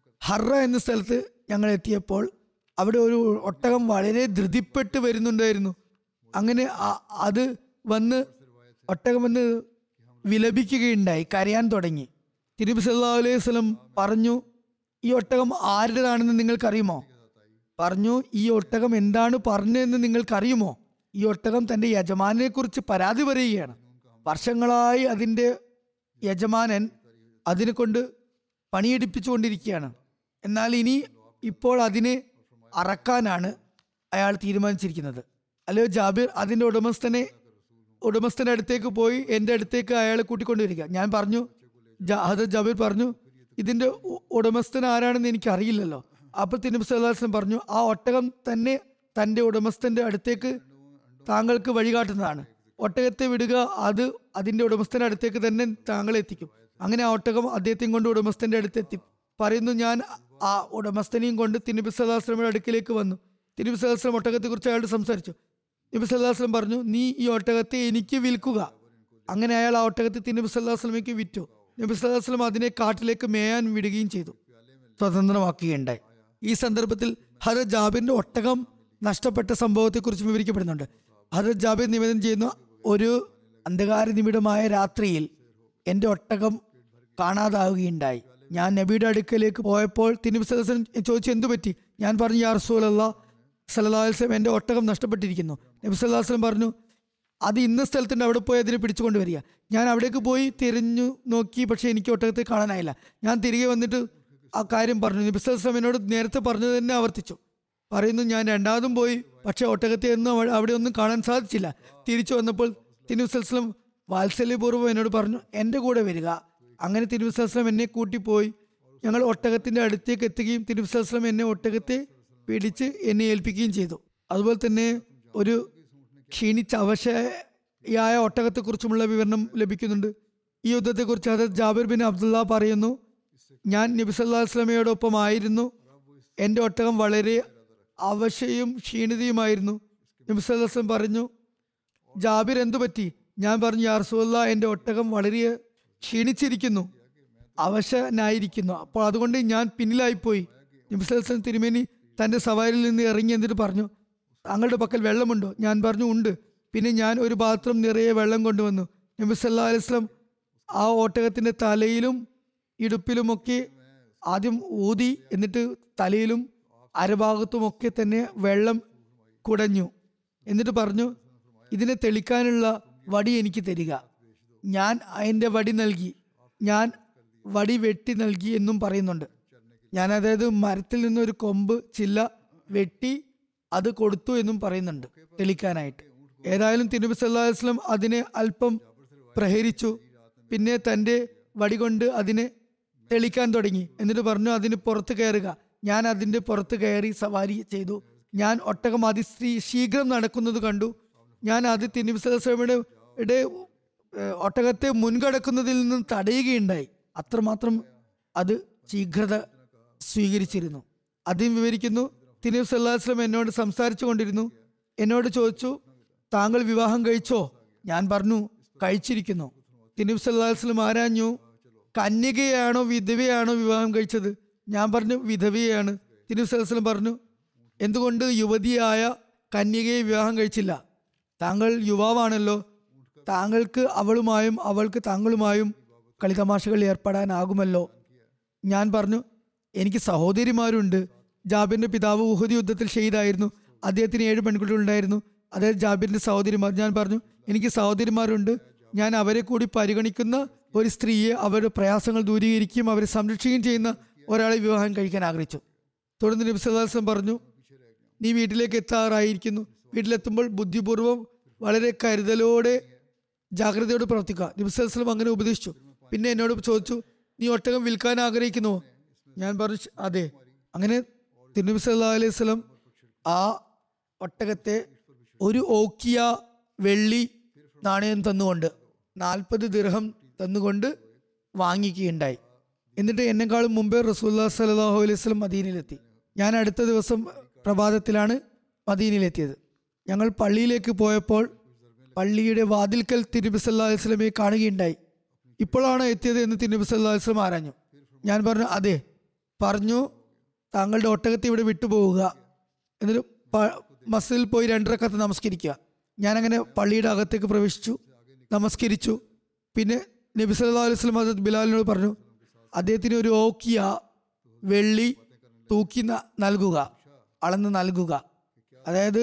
ഹറ എന്ന സ്ഥലത്ത് ഞങ്ങൾ എത്തിയപ്പോൾ അവിടെ ഒരു ഒട്ടകം വളരെ ധൃതിപ്പെട്ട് വരുന്നുണ്ടായിരുന്നു. അങ്ങനെ അത് വന്ന് ഒട്ടകം വന്ന് വിലപിക്കുകയുണ്ടായി, കരയാൻ തുടങ്ങി. തിരുനബി സല്ലല്ലാഹു അലൈഹി വസല്ലം പറഞ്ഞു, ഈ ഒട്ടകം ആരുടേതാണെന്ന് നിങ്ങൾക്കറിയുമോ? പറഞ്ഞു, ഈ ഒട്ടകം എന്താണ് പറഞ്ഞതെന്ന് നിങ്ങൾക്കറിയുമോ? ഈ ഒട്ടകം തന്റെ യജമാനെ കുറിച്ച് പരാതി പറയുകയാണ്. വർഷങ്ങളായി അതിന്റെ യജമാനൻ അതിനെ കൊണ്ട് പണിയെടുപ്പിച്ചുകൊണ്ടിരിക്കുകയാണ്. എന്നാൽ ഇനി ഇപ്പോൾ അതിനെ അറക്കാനാണ് അയാൾ തീരുമാനിച്ചിരിക്കുന്നത്. അല്ലയോ ജാബിർ, അതിന്റെ ഉടമസ്ഥനെ ഉടമസ്ഥന്റെ അടുത്തേക്ക് പോയി എൻ്റെ അടുത്തേക്ക് അയാളെ കൂട്ടിക്കൊണ്ടുവരിക. ഞാൻ പറഞ്ഞു, ഹദരത്ത് ജാബിർ പറഞ്ഞു, ഇതിന്റെ ഉടമസ്ഥൻ ആരാണെന്ന് എനിക്ക് അറിയില്ലല്ലോ. അപ്പോൾ തിരുനബി സല്ലല്ലാഹു അലൈഹി വസല്ലം പറഞ്ഞു, ആ ഒട്ടകം തന്നെ തന്റെ ഉടമസ്ഥന്റെ അടുത്തേക്ക് താങ്കൾക്ക് വഴികാട്ടുന്നതാണ്. ഒട്ടകത്തെ വിടുക, അത് അതിന്റെ ഉടമസ്ഥന്റെ അടുത്തേക്ക് തന്നെ താങ്കളെ എത്തിക്കും. അങ്ങനെ ആ ഒട്ടകം അദ്ദേഹത്തെയും കൊണ്ട് ഉടമസ്ഥന്റെ അടുത്തെത്തി. പറയുന്നു, ഞാൻ ആ ഉടമസ്ഥനെയും കൊണ്ട് തിരുനബി സല്ലല്ലാഹു അലൈഹി വസല്ലമയുടെ അടുക്കിലേക്ക് വന്നു. തിരുനബി സല്ലല്ലാഹു അലൈഹി വസല്ലം ഒട്ടകത്തെ കുറിച്ച് അയാളോട് സംസാരിച്ചു. നബി സല്ലല്ലാഹു അലൈഹി വസല്ലം പറഞ്ഞു, നീ ഈ ഒട്ടകത്തെ എനിക്ക് വിൽക്കുക. അങ്ങനെ അയാൾ ആ ഒട്ടകത്തെ തിരുനബി സല്ലല്ലാഹു അലൈഹി വസല്ലമയ്ക്ക് വിറ്റു. നബി സല്ലല്ലാഹു അലൈഹി വസല്ലം അതിനെ കാട്ടിലേക്ക് മേയാൻ വിടുകയും ചെയ്തു, സ്വതന്ത്രമാക്കുകയുണ്ടായി. ഈ സന്ദർഭത്തിൽ ഹദരത്ത് ജാബിറിന്റെ ഒട്ടകം നഷ്ടപ്പെട്ട സംഭവത്തെക്കുറിച്ച് വിവരിക്കപ്പെടുന്നുണ്ട്. ഹദരത്ത് ജാബിർ നിവേദനം ചെയ്യുന്ന, ഒരു അന്ധകാര നിബിഡമായ രാത്രിയിൽ എൻ്റെ ഒട്ടകം കാണാതാവുകയുണ്ടായി. ഞാൻ നബിയുടെ അടുക്കലേക്ക് പോയപ്പോൾ തിരുനബി സല്ലല്ലാഹു അലൈഹി വസല്ലം ചോദിച്ചു, എന്തു പറ്റി? ഞാൻ പറഞ്ഞു, യാ റസൂലല്ലാഹ് സല്ലല്ലാഹു അലൈഹി വസല്ലം, എൻ്റെ ഒട്ടകം നഷ്ടപ്പെട്ടിരിക്കുന്നു. നബി സല്ലല്ലാഹു അലൈഹി വസല്ലം പറഞ്ഞു, അത് ഇന്ന സ്ഥലത്തുണ്ട്, അവിടെ പോയി അതിനെ പിടിച്ചുകൊണ്ട് വരിക. ഞാൻ അവിടേക്ക് പോയി തിരിഞ്ഞു നോക്കി, പക്ഷെ എനിക്ക് ഒട്ടകത്തെ കാണാനായില്ല. ഞാൻ തിരികെ വന്നിട്ട് ആ കാര്യം പറഞ്ഞു. നബി സല്ലല്ലാഹു അലൈഹി വസല്ലം എന്നോട് നേരത്തെ പറഞ്ഞത് തന്നെ ആവർത്തിച്ചു. പറയുന്നു, ഞാൻ രണ്ടാമതും പോയി, പക്ഷെ ഒട്ടകത്തെ ഒന്നും അവിടെ ഒന്നും കാണാൻ സാധിച്ചില്ല. തിരിച്ചു വന്നപ്പോൾ തിരുനബി സല്ലല്ലാഹു അലൈഹി വസല്ലം വാത്സല്യപൂർവ്വം എന്നോട് പറഞ്ഞു, എൻ്റെ കൂടെ വരിക. അങ്ങനെ തിരുനബി സല്ലല്ലാഹു അലൈഹി വസല്ലം എന്നെ കൂട്ടിപ്പോയി. ഞങ്ങൾ ഒട്ടകത്തിന്റെ അടുത്തേക്ക് എത്തുകയും തിരുനബി സല്ലല്ലാഹു അലൈഹി വസല്ലം എന്നെ ഒട്ടകത്തെ പിടിച്ച് എന്നെ ഏൽപ്പിക്കുകയും ചെയ്തു. അതുപോലെ തന്നെ ഒരു ക്ഷീണിച്ച അവശയായ ഒട്ടകത്തെക്കുറിച്ചുമുള്ള വിവരണം ലഭിക്കുന്നുണ്ട്. ഈ യുദ്ധത്തെക്കുറിച്ച് ഹദരത്ത് ജാബിർ ബിൻ അബ്ദുള്ള പറയുന്നു, ഞാൻ നബി സല്ലല്ലാഹു അലൈഹി വസല്ലമയോടൊപ്പം ആയിരുന്നു. എൻ്റെ ഒട്ടകം വളരെ അവശയും ക്ഷീണിതയുമായിരുന്നു. നബി സല്ലല്ലാഹു അലൈഹി വസല്ലം പറഞ്ഞു, ജാബിർ എന്തു പറ്റി? ഞാൻ പറഞ്ഞു, യാ റസൂലല്ലാഹ്, എൻ്റെ ഒട്ടകം വളരെ ക്ഷീണിച്ചിരിക്കുന്നു, അവശനായിരിക്കുന്നു. അപ്പോൾ അതുകൊണ്ട് ഞാൻ പിന്നിലായിപ്പോയി. നബി സല്ലല്ലാഹു അലൈഹി വസല്ലം തിരുമേനി തൻ്റെ സവാരിയിൽ നിന്ന് ഇറങ്ങി എന്നിട്ട് പറഞ്ഞു, താങ്കളുടെ പക്കൽ വെള്ളമുണ്ടോ? ഞാൻ പറഞ്ഞു, ഉണ്ട്. പിന്നെ ഞാൻ ഒരു പാത്രം നിറയെ വെള്ളം കൊണ്ടുവന്നു. നബി സല്ലല്ലാഹു അലൈഹി വസല്ലം ആ ഒട്ടകത്തിന്റെ തലയിലും ഇടുപ്പിലുമൊക്കെ ആദ്യം ഊതി, എന്നിട്ട് തലയിലും അരഭാഗത്തുമൊക്കെ തന്നെ വെള്ളം കുടഞ്ഞു. എന്നിട്ട് പറഞ്ഞു, ഇതിനെ തെളിക്കാനുള്ള വടി എനിക്ക് തരിക. ഞാൻ അതിൻ്റെ വടി നൽകി, ഞാൻ വടി വെട്ടി നൽകി എന്നും പറയുന്നുണ്ട്. ഞാൻ അതായത് മരത്തിൽ നിന്നൊരു കൊമ്പ് ചില്ല വെട്ടി അത് കൊടുത്തു എന്നും പറയുന്നുണ്ട് തെളിക്കാനായിട്ട്. ഏതായാലും തിരുനബി സല്ലല്ലാഹു അലൈഹി വസല്ലം അതിനെ അല്പം പ്രഹരിച്ചു. പിന്നെ തൻ്റെ വടി കൊണ്ട് അതിനെ തെളിക്കാൻ തുടങ്ങി. എന്നിട്ട് പറഞ്ഞു, അതിന് പുറത്ത് കയറുക. ഞാൻ അതിൻ്റെ പുറത്ത് കയറി സവാരി ചെയ്തു. ഞാൻ ഒട്ടകം അതി ശീഘ്രം നടക്കുന്നത് കണ്ടു. ഞാൻ അത് തിരുനബി സല്ലല്ലാഹു അലൈഹി വസല്ലമയുടെ ഒട്ടകത്തെ മുൻകടക്കുന്നതിൽ നിന്നും തടയുകയുണ്ടായി. അത്രമാത്രം അത് ശീഘ്രത സ്വീകരിച്ചിരുന്നു. അദ്ദേഹം വിവരിക്കുന്നു, തിരുനബി സല്ലല്ലാഹു അലൈഹി വസല്ലം എന്നോട് സംസാരിച്ചു കൊണ്ടിരുന്നു. എന്നോട് ചോദിച്ചു, താങ്കൾ വിവാഹം കഴിച്ചോ? ഞാൻ പറഞ്ഞു, കഴിച്ചിരിക്കുന്നു. തിരുനബി സല്ലല്ലാഹു അലൈഹി വസല്ലം ആരാഞ്ഞു, കന്യകയാണോ വിധവയാണോ വിവാഹം കഴിച്ചത്? ഞാൻ പറഞ്ഞു, വിധവയാണ്. തിരുനബി സല്ലല്ലാഹു അലൈഹി വസല്ലം പറഞ്ഞു, എന്തുകൊണ്ട് യുവതിയായ കന്യകയെ വിവാഹം കഴിച്ചില്ല? താങ്കൾ യുവാവാണല്ലോ, താങ്കൾക്ക് അവളുമായും അവൾക്ക് താങ്കളുമായും കളിതമാശകൾ ഏർപ്പെടാനാകുമല്ലോ. ഞാൻ പറഞ്ഞു, എനിക്ക് സഹോദരിമാരുണ്ട്. ജാബിറിന്റെ പിതാവ് ഉഹദ് യുദ്ധത്തിൽ ഷഹീദായിരുന്നു. അദ്ദേഹത്തിന് ഏഴ് പെൺകുട്ടികളുണ്ടായിരുന്നു. അതായത് ജാബിറിന്റെ സഹോദരിമാർ. ഞാൻ പറഞ്ഞു, എനിക്ക് സഹോദരിമാരുണ്ട്. ഞാൻ അവരെ കൂടി പരിഗണിക്കുന്ന ഒരു സ്ത്രീയെ അവരുടെ പ്രയാസങ്ങൾ ദൂരീകരിക്കുകയും അവരെ സംരക്ഷിക്കുകയും ചെയ്യുന്ന ഒരാളെ വിവാഹം കഴിക്കാൻ ആഗ്രഹിച്ചു. തുടർന്ന് നബി സല്ലല്ലാഹു അലൈഹി വസല്ലം പറഞ്ഞു, നീ വീട്ടിലേക്ക് എത്താറായിരിക്കുന്നു. വീട്ടിലെത്തുമ്പോൾ ബുദ്ധിപൂർവ്വം വളരെ കരുതലോടെ ജാഗ്രതയോടെ പ്രവർത്തിക്കുക. നബി സല്ലല്ലാഹു അലൈഹി വസല്ലം അങ്ങനെ ഉപദേശിച്ചു. പിന്നെ എന്നോട് ചോദിച്ചു, നീ ഒട്ടകം വിൽക്കാൻ ആഗ്രഹിക്കുന്നുവോ? ഞാൻ പറഞ്ഞു, അതെ. അങ്ങനെ തിരുനബി സല്ലല്ലാഹു അലൈഹി വസല്ലം ആ ഒട്ടകത്തെ ഒരു ഓക്കിയ വെള്ളി നാണയം തന്നുകൊണ്ട്, നാൽപ്പത് ദിർഹം തന്നുകൊണ്ട് വാങ്ങിക്കുകയുണ്ടായി. എന്നിട്ട് എന്നെക്കാളും മുമ്പേ റസൂലുള്ളാഹി സ്വല്ലല്ലാഹു അലൈഹി വസല്ലം മദീനയിലെത്തി. ഞാൻ അടുത്ത ദിവസം പ്രഭാതത്തിലാണ് മദീനയിലെത്തിയത്. ഞങ്ങൾ പള്ളിയിലേക്ക് പോയപ്പോൾ പള്ളിയുടെ വാതിൽക്കൽ തിരുനബി സല്ലല്ലാഹു അലൈഹി വസല്ലമയെ കാണുകയുണ്ടായി. ഇപ്പോഴാണ് എത്തിയത് എന്ന് തിരുനബി സല്ലല്ലാഹു അലൈഹി വസല്ലം ആരാഞ്ഞു. ഞാൻ പറഞ്ഞു, അതെ. പറഞ്ഞു, താങ്കളുടെ ഒട്ടകത്തെ ഇവിടെ വിട്ടുപോവുക, എന്നിട്ട് മസ്ജിദിൽ പോയി രണ്ടരക്കത്ത് നമസ്കരിക്കുക. ഞാനങ്ങനെ പള്ളിയുടെ അകത്തേക്ക് പ്രവേശിച്ചു, നമസ്കരിച്ചു. പിന്നെ നബി സല്ലല്ലാഹു അലൈഹി വസല്ലം ഹദ്റത്ത് ബിലാലിനോട് പറഞ്ഞു, അദ്ദേഹത്തിന് ഒരു ഓക്കിയ വെള്ളി തൂക്കി നൽകുക, അളന്ന് നൽകുക. അതായത്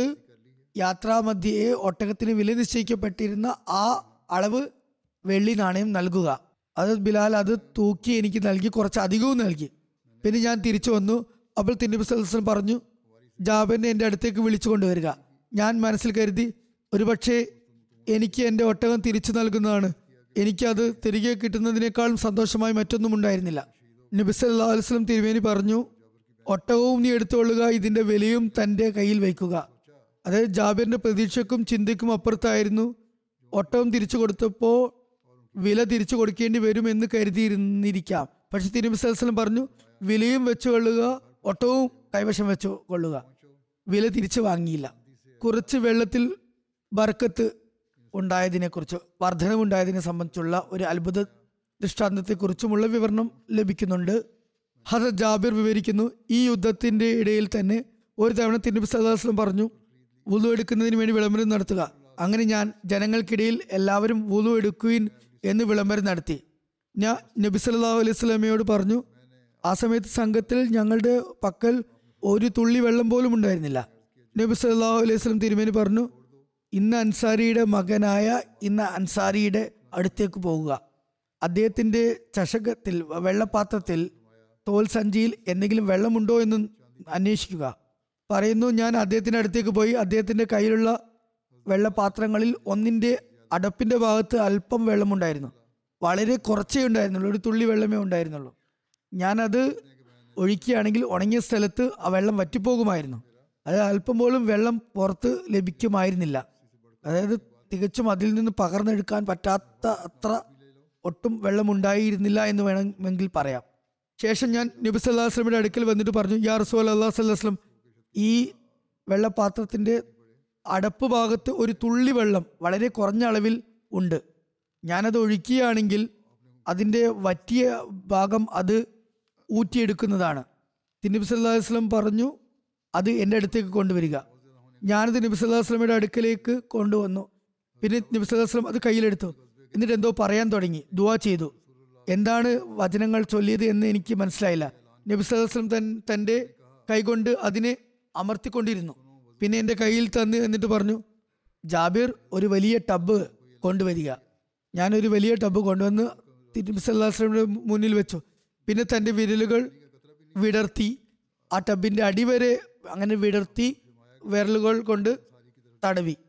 യാത്രാമധ്യേ ഒട്ടകത്തിന് വില നിശ്ചയിക്കപ്പെട്ടിരുന്ന ആ അളവ് വെള്ളി നാണയം നൽകുക. അത് ബിലാൽ അത് തൂക്കി എനിക്ക് നൽകി, കുറച്ച് അധികവും നൽകി. പിന്നെ ഞാൻ തിരിച്ചു വന്നു. അപ്പോൾ തിരുനബി സല്ലല്ലാഹു അലൈഹി വസല്ലം പറഞ്ഞു, ജാബിറിനെ എൻ്റെ അടുത്തേക്ക് വിളിച്ചു കൊണ്ടുവരിക. ഞാൻ മനസ്സിൽ കരുതി, ഒരുപക്ഷെ എനിക്ക് എൻ്റെ ഒട്ടകം തിരിച്ചു നൽകുന്നതാണ്. എനിക്കത് തിരികെ കിട്ടുന്നതിനേക്കാളും സന്തോഷമായി മറ്റൊന്നും ഉണ്ടായിരുന്നില്ല. നബി സല്ലല്ലാഹു അലൈഹി വസല്ലം തിരുമേനി പറഞ്ഞു, ഒട്ടകവും നീ എടുത്തുകൊള്ളുക, ഇതിൻ്റെ വിലയും തൻ്റെ കയ്യിൽ വയ്ക്കുക. അതായത് ജാബിറിന്റെ പ്രതീക്ഷക്കും ചിന്തയ്ക്കും അപ്പുറത്തായിരുന്നു. ഒട്ടകം തിരിച്ചു കൊടുത്തപ്പോൾ വില തിരിച്ചു കൊടുക്കേണ്ടി വരും എന്ന് കരുതിയിരുന്നിരിക്കാം. പക്ഷെ തിരുനബി സല്ലല്ലാഹു അലൈഹി വസല്ലം പറഞ്ഞു, വിലയും വെച്ചു കൊള്ളുക, ഒട്ടകവും കൈവശം വെച്ചു കൊള്ളുക. വില തിരിച്ചു വാങ്ങിയില്ല. കുറച്ച് വെള്ളത്തിൽ ബർക്കത്ത് ഉണ്ടായതിനെക്കുറിച്ച്, വർധനവുണ്ടായതിനെ സംബന്ധിച്ചുള്ള ഒരു അത്ഭുത ദൃഷ്ടാന്തത്തെക്കുറിച്ചുമുള്ള വിവരണം ലഭിക്കുന്നുണ്ട്. ഹദരത്ത് ജാബിർ വിവരിക്കുന്നു, ഈ യുദ്ധത്തിന്റെ ഇടയിൽ തന്നെ ഒരു തവണ തിരുനബി സല്ലല്ലാഹു അലൈഹി വസല്ലം പറഞ്ഞു, വുളു എടുക്കുന്നതിന് വേണ്ടി വിളംബരം നടത്തുക. അങ്ങനെ ഞാൻ ജനങ്ങൾക്കിടയിൽ എല്ലാവരും വുളു എടുക്കുവിൻ എന്ന് വിളംബരം നടത്തി. ഞാൻ നബി സല്ലല്ലാഹു അലൈഹി വസല്ലമയോട് പറഞ്ഞു, ആ സമയത്ത് സംഘത്തിൽ ഞങ്ങളുടെ പക്കൽ ഒരു തുള്ളി വെള്ളം പോലും ഉണ്ടായിരുന്നില്ല. നബി സല്ലല്ലാഹു അലൈഹി വസല്ലം തിരുമേനി പറഞ്ഞു, ഇന്ന അൻസാരിയുടെ മകനായ ഇന്ന അൻസാരിയുടെ അടുത്തേക്ക് പോകുക. അദ്ദേഹത്തിന്റെ ചഷകത്തിൽ, വെള്ളപാത്രത്തിൽ, തോൽ സഞ്ചിയിൽ എന്തെങ്കിലും വെള്ളമുണ്ടോ എന്ന് അന്വേഷിക്കുക. പറയുന്നു, ഞാൻ അദ്ദേഹത്തിന്റെ അടുത്തേക്ക് പോയി. അദ്ദേഹത്തിന്റെ കയ്യിലുള്ള വെള്ളപാത്രങ്ങളിൽ ഒന്നിന്റെ അടപ്പിന്റെ ഭാഗത്ത് അല്പം വെള്ളമുണ്ടായിരുന്നു. വളരെ കുറച്ചേ ഉണ്ടായിരുന്നുള്ളൂ, ഒരു തുള്ളി വെള്ളമേ ഉണ്ടായിരുന്നുള്ളൂ. ഞാനത് ഒഴിക്കുകയാണെങ്കിൽ ഉണങ്ങിയ സ്ഥലത്ത് ആ വെള്ളം വറ്റിപ്പോകുമായിരുന്നു. അത് അല്പം പോലും വെള്ളം പുറത്ത് ലഭിക്കുമായിരുന്നില്ല. അതായത് തികച്ചും അതിൽ നിന്ന് പകർന്നെടുക്കാൻ പറ്റാത്ത അത്ര ഒട്ടും വെള്ളമുണ്ടായിരുന്നില്ല എന്ന് വേണമെങ്കിൽ പറയാം. ശേഷം ഞാൻ നബി സല്ലല്ലാഹു അലൈഹി വസല്ലമയുടെ അടുക്കൽ വന്നിട്ട് പറഞ്ഞു, യാ റസൂലല്ലാഹി സ്വല്ലല്ലാഹു അലൈഹി വസല്ലം, ഈ വെള്ളപാത്രത്തിന്റെ അടപ്പ് ഭാഗത്ത് ഒരു തുള്ളി വെള്ളം വളരെ കുറഞ്ഞ അളവിൽ ഉണ്ട്. ഞാനത് ഒഴിക്കുകയാണെങ്കിൽ അതിൻ്റെ വറ്റിയ ഭാഗം അത് ഊറ്റിയെടുക്കുന്നതാണ്. നബി സല്ലല്ലാഹു അലൈഹി വസല്ലം പറഞ്ഞു, അത് എൻ്റെ അടുത്തേക്ക് കൊണ്ടുവരിക. ഞാനത് നബി സല്ലല്ലാഹു അലൈഹി വസല്ലമയുടെ അടുക്കലേക്ക് കൊണ്ടുവന്നു. പിന്നെ നബി സല്ലല്ലാഹു അലൈഹി വസല്ലം അത് കയ്യിലെടുത്തു. എന്നിട്ട് എന്തോ പറയാൻ തുടങ്ങി, ദുആ ചെയ്തു. എന്താണ് വചനങ്ങൾ ചൊല്ലിയത് എന്ന് എനിക്ക് മനസ്സിലായില്ല. നബി സല്ലല്ലാഹു അലൈഹി വസല്ലം തൻ തൻ്റെ കൈകൊണ്ട് അതിനെ അമർത്തിക്കൊണ്ടിരുന്നു. പിന്നെ എൻ്റെ കയ്യിൽ തന്ന് എന്നിട്ട് പറഞ്ഞു, ജാബിർ ഒരു വലിയ ടബ് കൊണ്ടുവരിക. ഞാനൊരു വലിയ ടബ് കൊണ്ടുവന്ന് നബി സല്ലല്ലാഹു അലൈഹി വസല്ലമയുടെ മുന്നിൽ വെച്ചു. പിന്നെ തൻ്റെ വിരലുകൾ വിടർത്തി ആ ടബിൻ്റെ അടിവരെ അങ്ങനെ വിടർത്തി വിരലുകൾ കൊണ്ട് തടവി.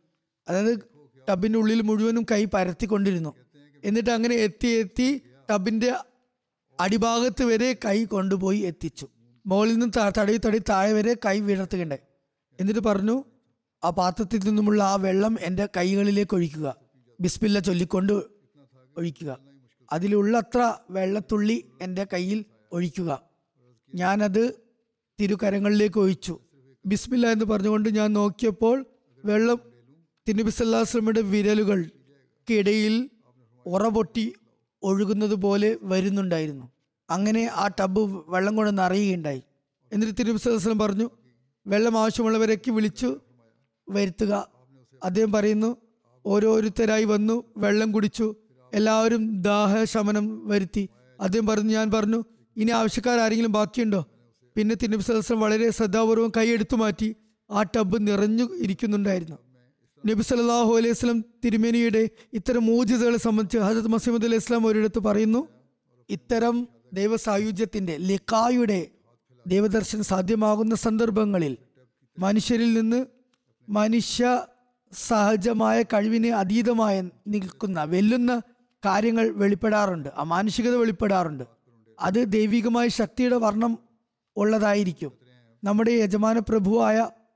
അതായത് ടബിന്റെ ഉള്ളിൽ മുഴുവനും കൈ പരത്തിക്കൊണ്ടിരുന്നു. എന്നിട്ട് അങ്ങനെ എത്തി എത്തി ടബിന്റെ അടിഭാഗത്ത് വരെ കൈ കൊണ്ടുപോയി എത്തിച്ചു. മുകളിൽ നിന്ന് തടവി തടവി താഴെ വരെ കൈ വിടർത്തുകയുണ്ടായി. എന്നിട്ട് പറഞ്ഞു, ആ പാത്രത്തിൽ നിന്നുമുള്ള ആ വെള്ളം എൻ്റെ കൈകളിലേക്ക് ഒഴിക്കുക, ബിസ്മില്ല ചൊല്ലിക്കൊണ്ട് ഒഴിക്കുക, അതിലുള്ളത്ര വെള്ളത്തുള്ളി എൻ്റെ കയ്യിൽ ഒഴിക്കുക. ഞാനത് തിരുകരങ്ങളിലേക്ക് ഒഴിച്ചു. ബിസ്മില്ല എന്ന് പറഞ്ഞുകൊണ്ട് ഞാൻ നോക്കിയപ്പോൾ വെള്ളം തിരുനബി സല്ലല്ലാഹു അലൈഹി വസല്ലമയുടെ വിരലുകൾക്കിടയിൽ ഉറപൊട്ടി ഒഴുകുന്നത് പോലെ വരുന്നുണ്ടായിരുന്നു. അങ്ങനെ ആ ടബ് വെള്ളം കൊണ്ട് നിറയുകയുണ്ടായി. എന്നിട്ട് തിരുനബി സല്ലല്ലാഹു അലൈഹി വസല്ലം പറഞ്ഞു, വെള്ളം ആവശ്യമുള്ളവരൊക്കെ വിളിച്ചു വരുത്തുക. അദ്ദേഹം പറയുന്നു, ഓരോരുത്തരായി വന്നു, വെള്ളം കുടിച്ചു, എല്ലാവരും ദാഹശമനം വരുത്തി. അദ്ദേഹം പറഞ്ഞു, ഞാൻ പറഞ്ഞു, ഇനി ആവശ്യക്കാരെങ്കിലും ബാക്കിയുണ്ടോ? പിന്നെ തിരുനബി സല്ലല്ലാഹു അലൈഹി വസല്ലം വളരെ ശ്രദ്ധാപൂർവ്വം കൈ എടുത്തു മാറ്റി. ആ ടബ് നിറഞ്ഞു ഇരിക്കുന്നുണ്ടായിരുന്നു. നബി സല്ലല്ലാഹു അലൈഹി വസല്ലം തിരുമേനിയുടെ ഇത്തരം മൂജിസകളെ സംബന്ധിച്ച് ഹസ്രത്ത് മസീഹ് മൗഊദ് അലൈഹി ഇസ്ലാം ഒരിടത്ത് പറയുന്നു, ഇത്തരം ദൈവസായുജ്യത്തിന്റെ ലിഖായുടെ ദൈവദർശനം സാധ്യമാകുന്ന സന്ദർഭങ്ങളിൽ മനുഷ്യരിൽ നിന്ന് മനുഷ്യ സഹജമായ കഴിവിന് അതീതമായ നിൽക്കുന്ന വെല്ലുന്ന കാര്യങ്ങൾ വെളിപ്പെടാറുണ്ട്, അമാനുഷികത വെളിപ്പെടാറുണ്ട്. അത് ദൈവികമായ ശക്തിയുടെ വർണ്ണം ഉള്ളതായിരിക്കും. നമ്മുടെ യജമാന പ്രഭുവായ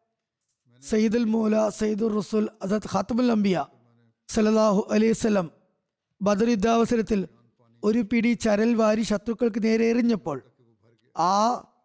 സയ്യിദുൽ മൗല സയ്യിദുർ റസൂൽ ഹസ്രത്ത് ഖാത്തമുൽ അംബിയ സല്ലല്ലാഹു അലൈഹി വസല്ലം ബദർ യുദ്ധാവസരത്തിൽ ഒരു പിടി ചരൽ വാരി ശത്രുക്കൾക്ക് നേരെ എറിഞ്ഞപ്പോൾ ആ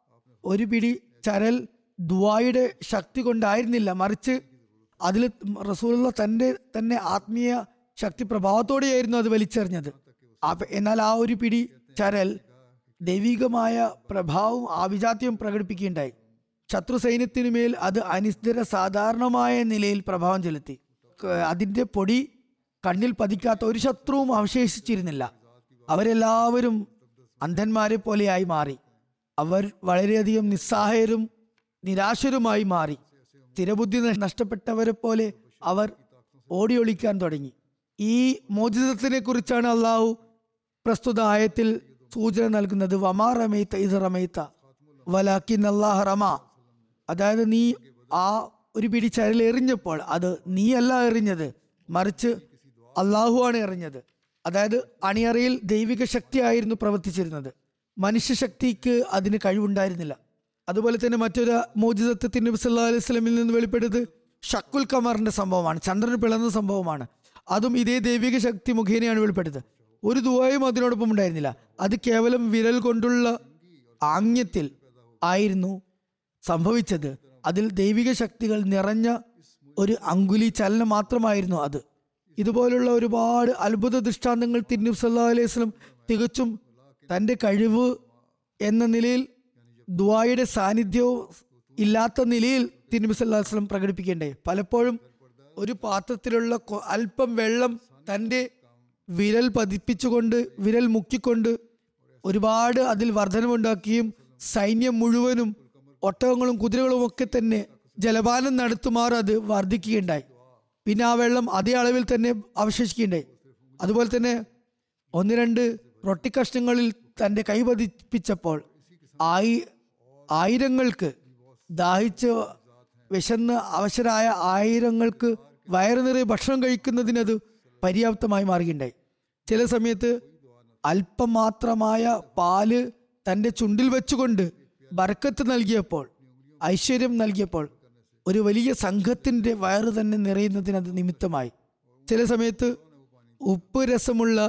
ഒരു പിടി ചരൽ ദുആയുടെ ശക്തി കൊണ്ടായിരുന്നില്ല, മറിച്ച് അതിൽ റസൂലുള്ള തൻ്റെ തന്നെ ആത്മീയ ശക്തി പ്രഭാവത്തോടെയായിരുന്നു അത് വലിച്ചെറിഞ്ഞത്. എന്നാൽ ആ ഒരു പിടി ചരൽ ദൈവികമായ പ്രഭാവവും ആഭിജാത്യവും പ്രകടിപ്പിക്കുകയുണ്ടായി. ശത്രു സൈന്യത്തിനു മേൽ അത് അനിസ്തര സാധാരണമായ നിലയിൽ പ്രഭാവം ചെലുത്തി. അതിൻ്റെ പൊടി കണ്ണിൽ പതിക്കാത്ത ഒരു ശത്രുവും അവശേഷിച്ചിരുന്നില്ല. അവരെല്ലാവരും അന്ധന്മാരെ പോലെയായി മാറി. അവർ വളരെയധികം നിസ്സഹായരും നിരാശരുമായി മാറി. സ്ഥിരബുദ്ധി നഷ്ടപ്പെട്ടവരെ പോലെ അവർ ഓടിയൊളിക്കാൻ തുടങ്ങി. ഈ മോചിതത്തിനെ കുറിച്ചാണ് അള്ളാഹു പ്രസ്തുത ആയത്തിൽ സൂചന നൽകുന്നത്. വമാ റമൈത ഇദ് റമൈത വലാകിൻ അല്ലാഹ റമാ. അതായത് നീ ആ ഒരു പിടി ചരൽ എറിഞ്ഞപ്പോൾ അത് നീയല്ല എറിഞ്ഞത്, മറിച്ച് അള്ളാഹു ആണ് എറിഞ്ഞത്. അതായത് അണിയറയിൽ ദൈവിക ശക്തിയായിരുന്നു പ്രവർത്തിച്ചിരുന്നത്, മനുഷ്യശക്തിക്ക് അതിന് കഴിവുണ്ടായിരുന്നില്ല. അതുപോലെ തന്നെ മറ്റൊരു മോചിതത്ത് തിരുനബി സല്ലല്ലാഹു അലൈഹി വസല്ലമിൽ നിന്ന് വെളിപ്പെട്ടത് ഷക്കുൽ ഖമറിന്റെ സംഭവമാണ്, ചന്ദ്രൻ പിളർന്ന സംഭവമാണ്. അതും ഇതേ ദൈവിക ശക്തി മുഖേനയാണ് വെളിപ്പെട്ടത്. ഒരു ദുആയും അതിനോടൊപ്പം ഉണ്ടായിരുന്നില്ല. അത് കേവലം വിരൽ കൊണ്ടുള്ള ആംഗ്യത്തിൽ ആയിരുന്നു സംഭവിച്ചത്. അതിൽ ദൈവിക ശക്തികൾ നിറഞ്ഞ ഒരു അങ്കുലി ചലനം മാത്രമായിരുന്നു അത്. ഇതുപോലുള്ള ഒരുപാട് അത്ഭുത ദൃഷ്ടാന്തങ്ങൾ തിരുനബി സല്ലല്ലാഹു അലൈഹി വസല്ലം തികച്ചും തൻ്റെ കഴിവ് എന്ന നിലയിൽ ദുആയുടെ സാന്നിധ്യവും ഇല്ലാത്ത നിലയിൽ തിരുനബി സല്ലല്ലാഹു അലൈഹി വസല്ലം പ്രകടിപ്പിക്കേണ്ടേ. പലപ്പോഴും ഒരു പാത്രത്തിലുള്ള അല്പം വെള്ളം തൻ്റെ വിരൽ പതിപ്പിച്ചുകൊണ്ട് വിരൽ മുക്കിക്കൊണ്ട് ഒരുപാട് അതിൽ വർധനമുണ്ടാക്കുകയും സൈന്യം മുഴുവനും ഒട്ടകങ്ങളും കുതിരകളും ഒക്കെ തന്നെ ജലപാനം നടത്തുമാർ അത് വർദ്ധിക്കുകയുണ്ടായി. പിന്നെ ആ വെള്ളം അതേ അളവിൽ തന്നെ അവശേഷിക്കുകയുണ്ടായി. അതുപോലെ തന്നെ ഒന്ന് രണ്ട് റൊട്ടിക്കഷ്ണങ്ങളിൽ തൻ്റെ കൈ പതിപ്പിച്ചപ്പോൾ ആയി ആയിരങ്ങൾക്ക് ദാഹിച്ച് വിശന്ന് അവശരായ ആയിരങ്ങൾക്ക് വയറു നിറയെ ഭക്ഷണം കഴിക്കുന്നതിനത് പര്യാപ്തമായി മാറുകയുണ്ടായി. ചില സമയത്ത് അല്പം മാത്രമായ പാല് തൻ്റെ ചുണ്ടിൽ വെച്ചുകൊണ്ട് ബർക്കത്ത് നൽകിയപ്പോൾ, ഐശ്വര്യം നൽകിയപ്പോൾ ഒരു വലിയ സംഘത്തിൻ്റെ വയറ് തന്നെ നിറയുന്നതിനത് നിമിത്തമായി. ചില സമയത്ത് ഉപ്പ് രസമുള്ള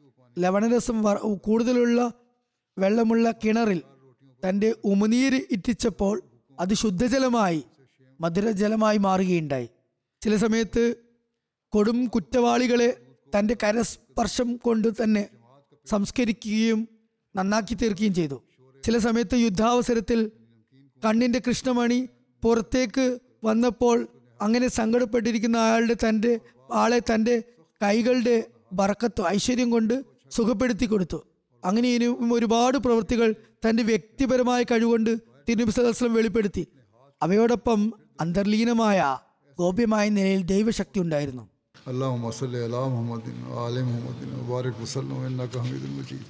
ലവണരസം കൂടുതലുള്ള വെള്ളമുള്ള കിണറിൽ തൻ്റെ ഉമിനീര് ഇറ്റിച്ചപ്പോൾ അത് ശുദ്ധജലമായി മധുരജലമായി മാറുകയുണ്ടായി. ചില സമയത്ത് കൊടും കുറ്റവാളികളെ തൻ്റെ കരസ്പർശം കൊണ്ട് തന്നെ സംസ്കരിക്കുകയും നന്നാക്കി തീർക്കുകയും ചെയ്തു. ചില സമയത്ത് യുദ്ധാവസരത്തിൽ കണ്ണിൻ്റെ കൃഷ്ണമണി പുറത്തേക്ക് വന്നപ്പോൾ അങ്ങനെ സങ്കടപ്പെട്ടിരിക്കുന്ന അയാളുടെ തൻ്റെ ആളെ തൻ്റെ കൈകളുടെ ബർക്കത്ത് ഐശ്വര്യം കൊണ്ട് സുഖപ്പെടുത്തി കൊടുത്തു. അങ്ങനെ ഇനിയും ഒരുപാട് പ്രവൃത്തികൾ തൻ്റെ വ്യക്തിപരമായ കഴിവുകൊണ്ട് തിരുനബി സല്ലല്ലാഹു അലൈഹി വസല്ലം വെളിപ്പെടുത്തി. അവയോടൊപ്പം അന്തർലീനമായ ഗോപ്യമായ നിലയിൽ ദൈവശക്തി ഉണ്ടായിരുന്നു. അല്ലാഹുമ്മ സ്വല്ലി അലാ മുഹമ്മദിൻ വഅലി മുഹമ്മദിൻ വബാരിക് വസല്ലം ഇന്നക ഹമീദുൽ മജീദ്.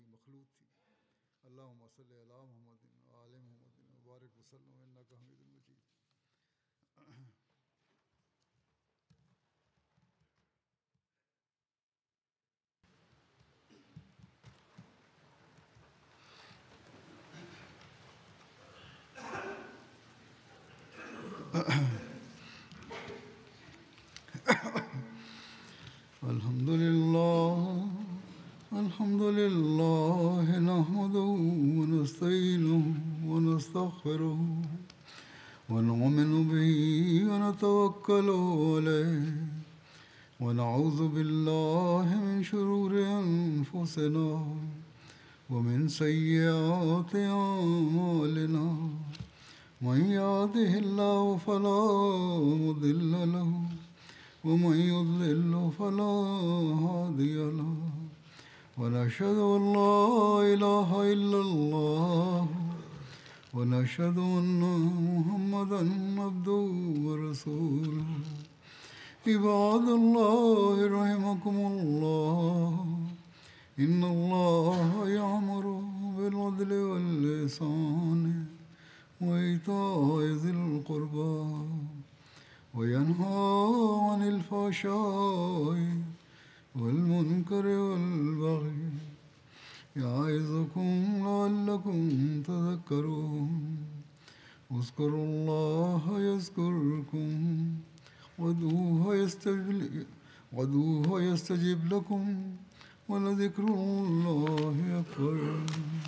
الحمد لله الحمد لله نحمده ونستعينه ونستغفره ونؤمن به ونتوكل عليه ونعوذ بالله من شرور أنفسنا ومن سيئات أعمالنا من يهده الله فلا مضل له ومن يضلل فلا هادي له ونشهد أن لا إله إلا الله ونشهد أن محمدا عبده ورسوله عباد الله رحمكم الله إن الله يأمر بالعدل والإحسان وإيتاء ذي القربى وينهى عن الفحشاء والمنكر والبغي يعظكم لعلكم تذكرون اذكروا الله يذكركم وادعوه يستجب وادعوه يستجب لكم ولذكر الله أكبر.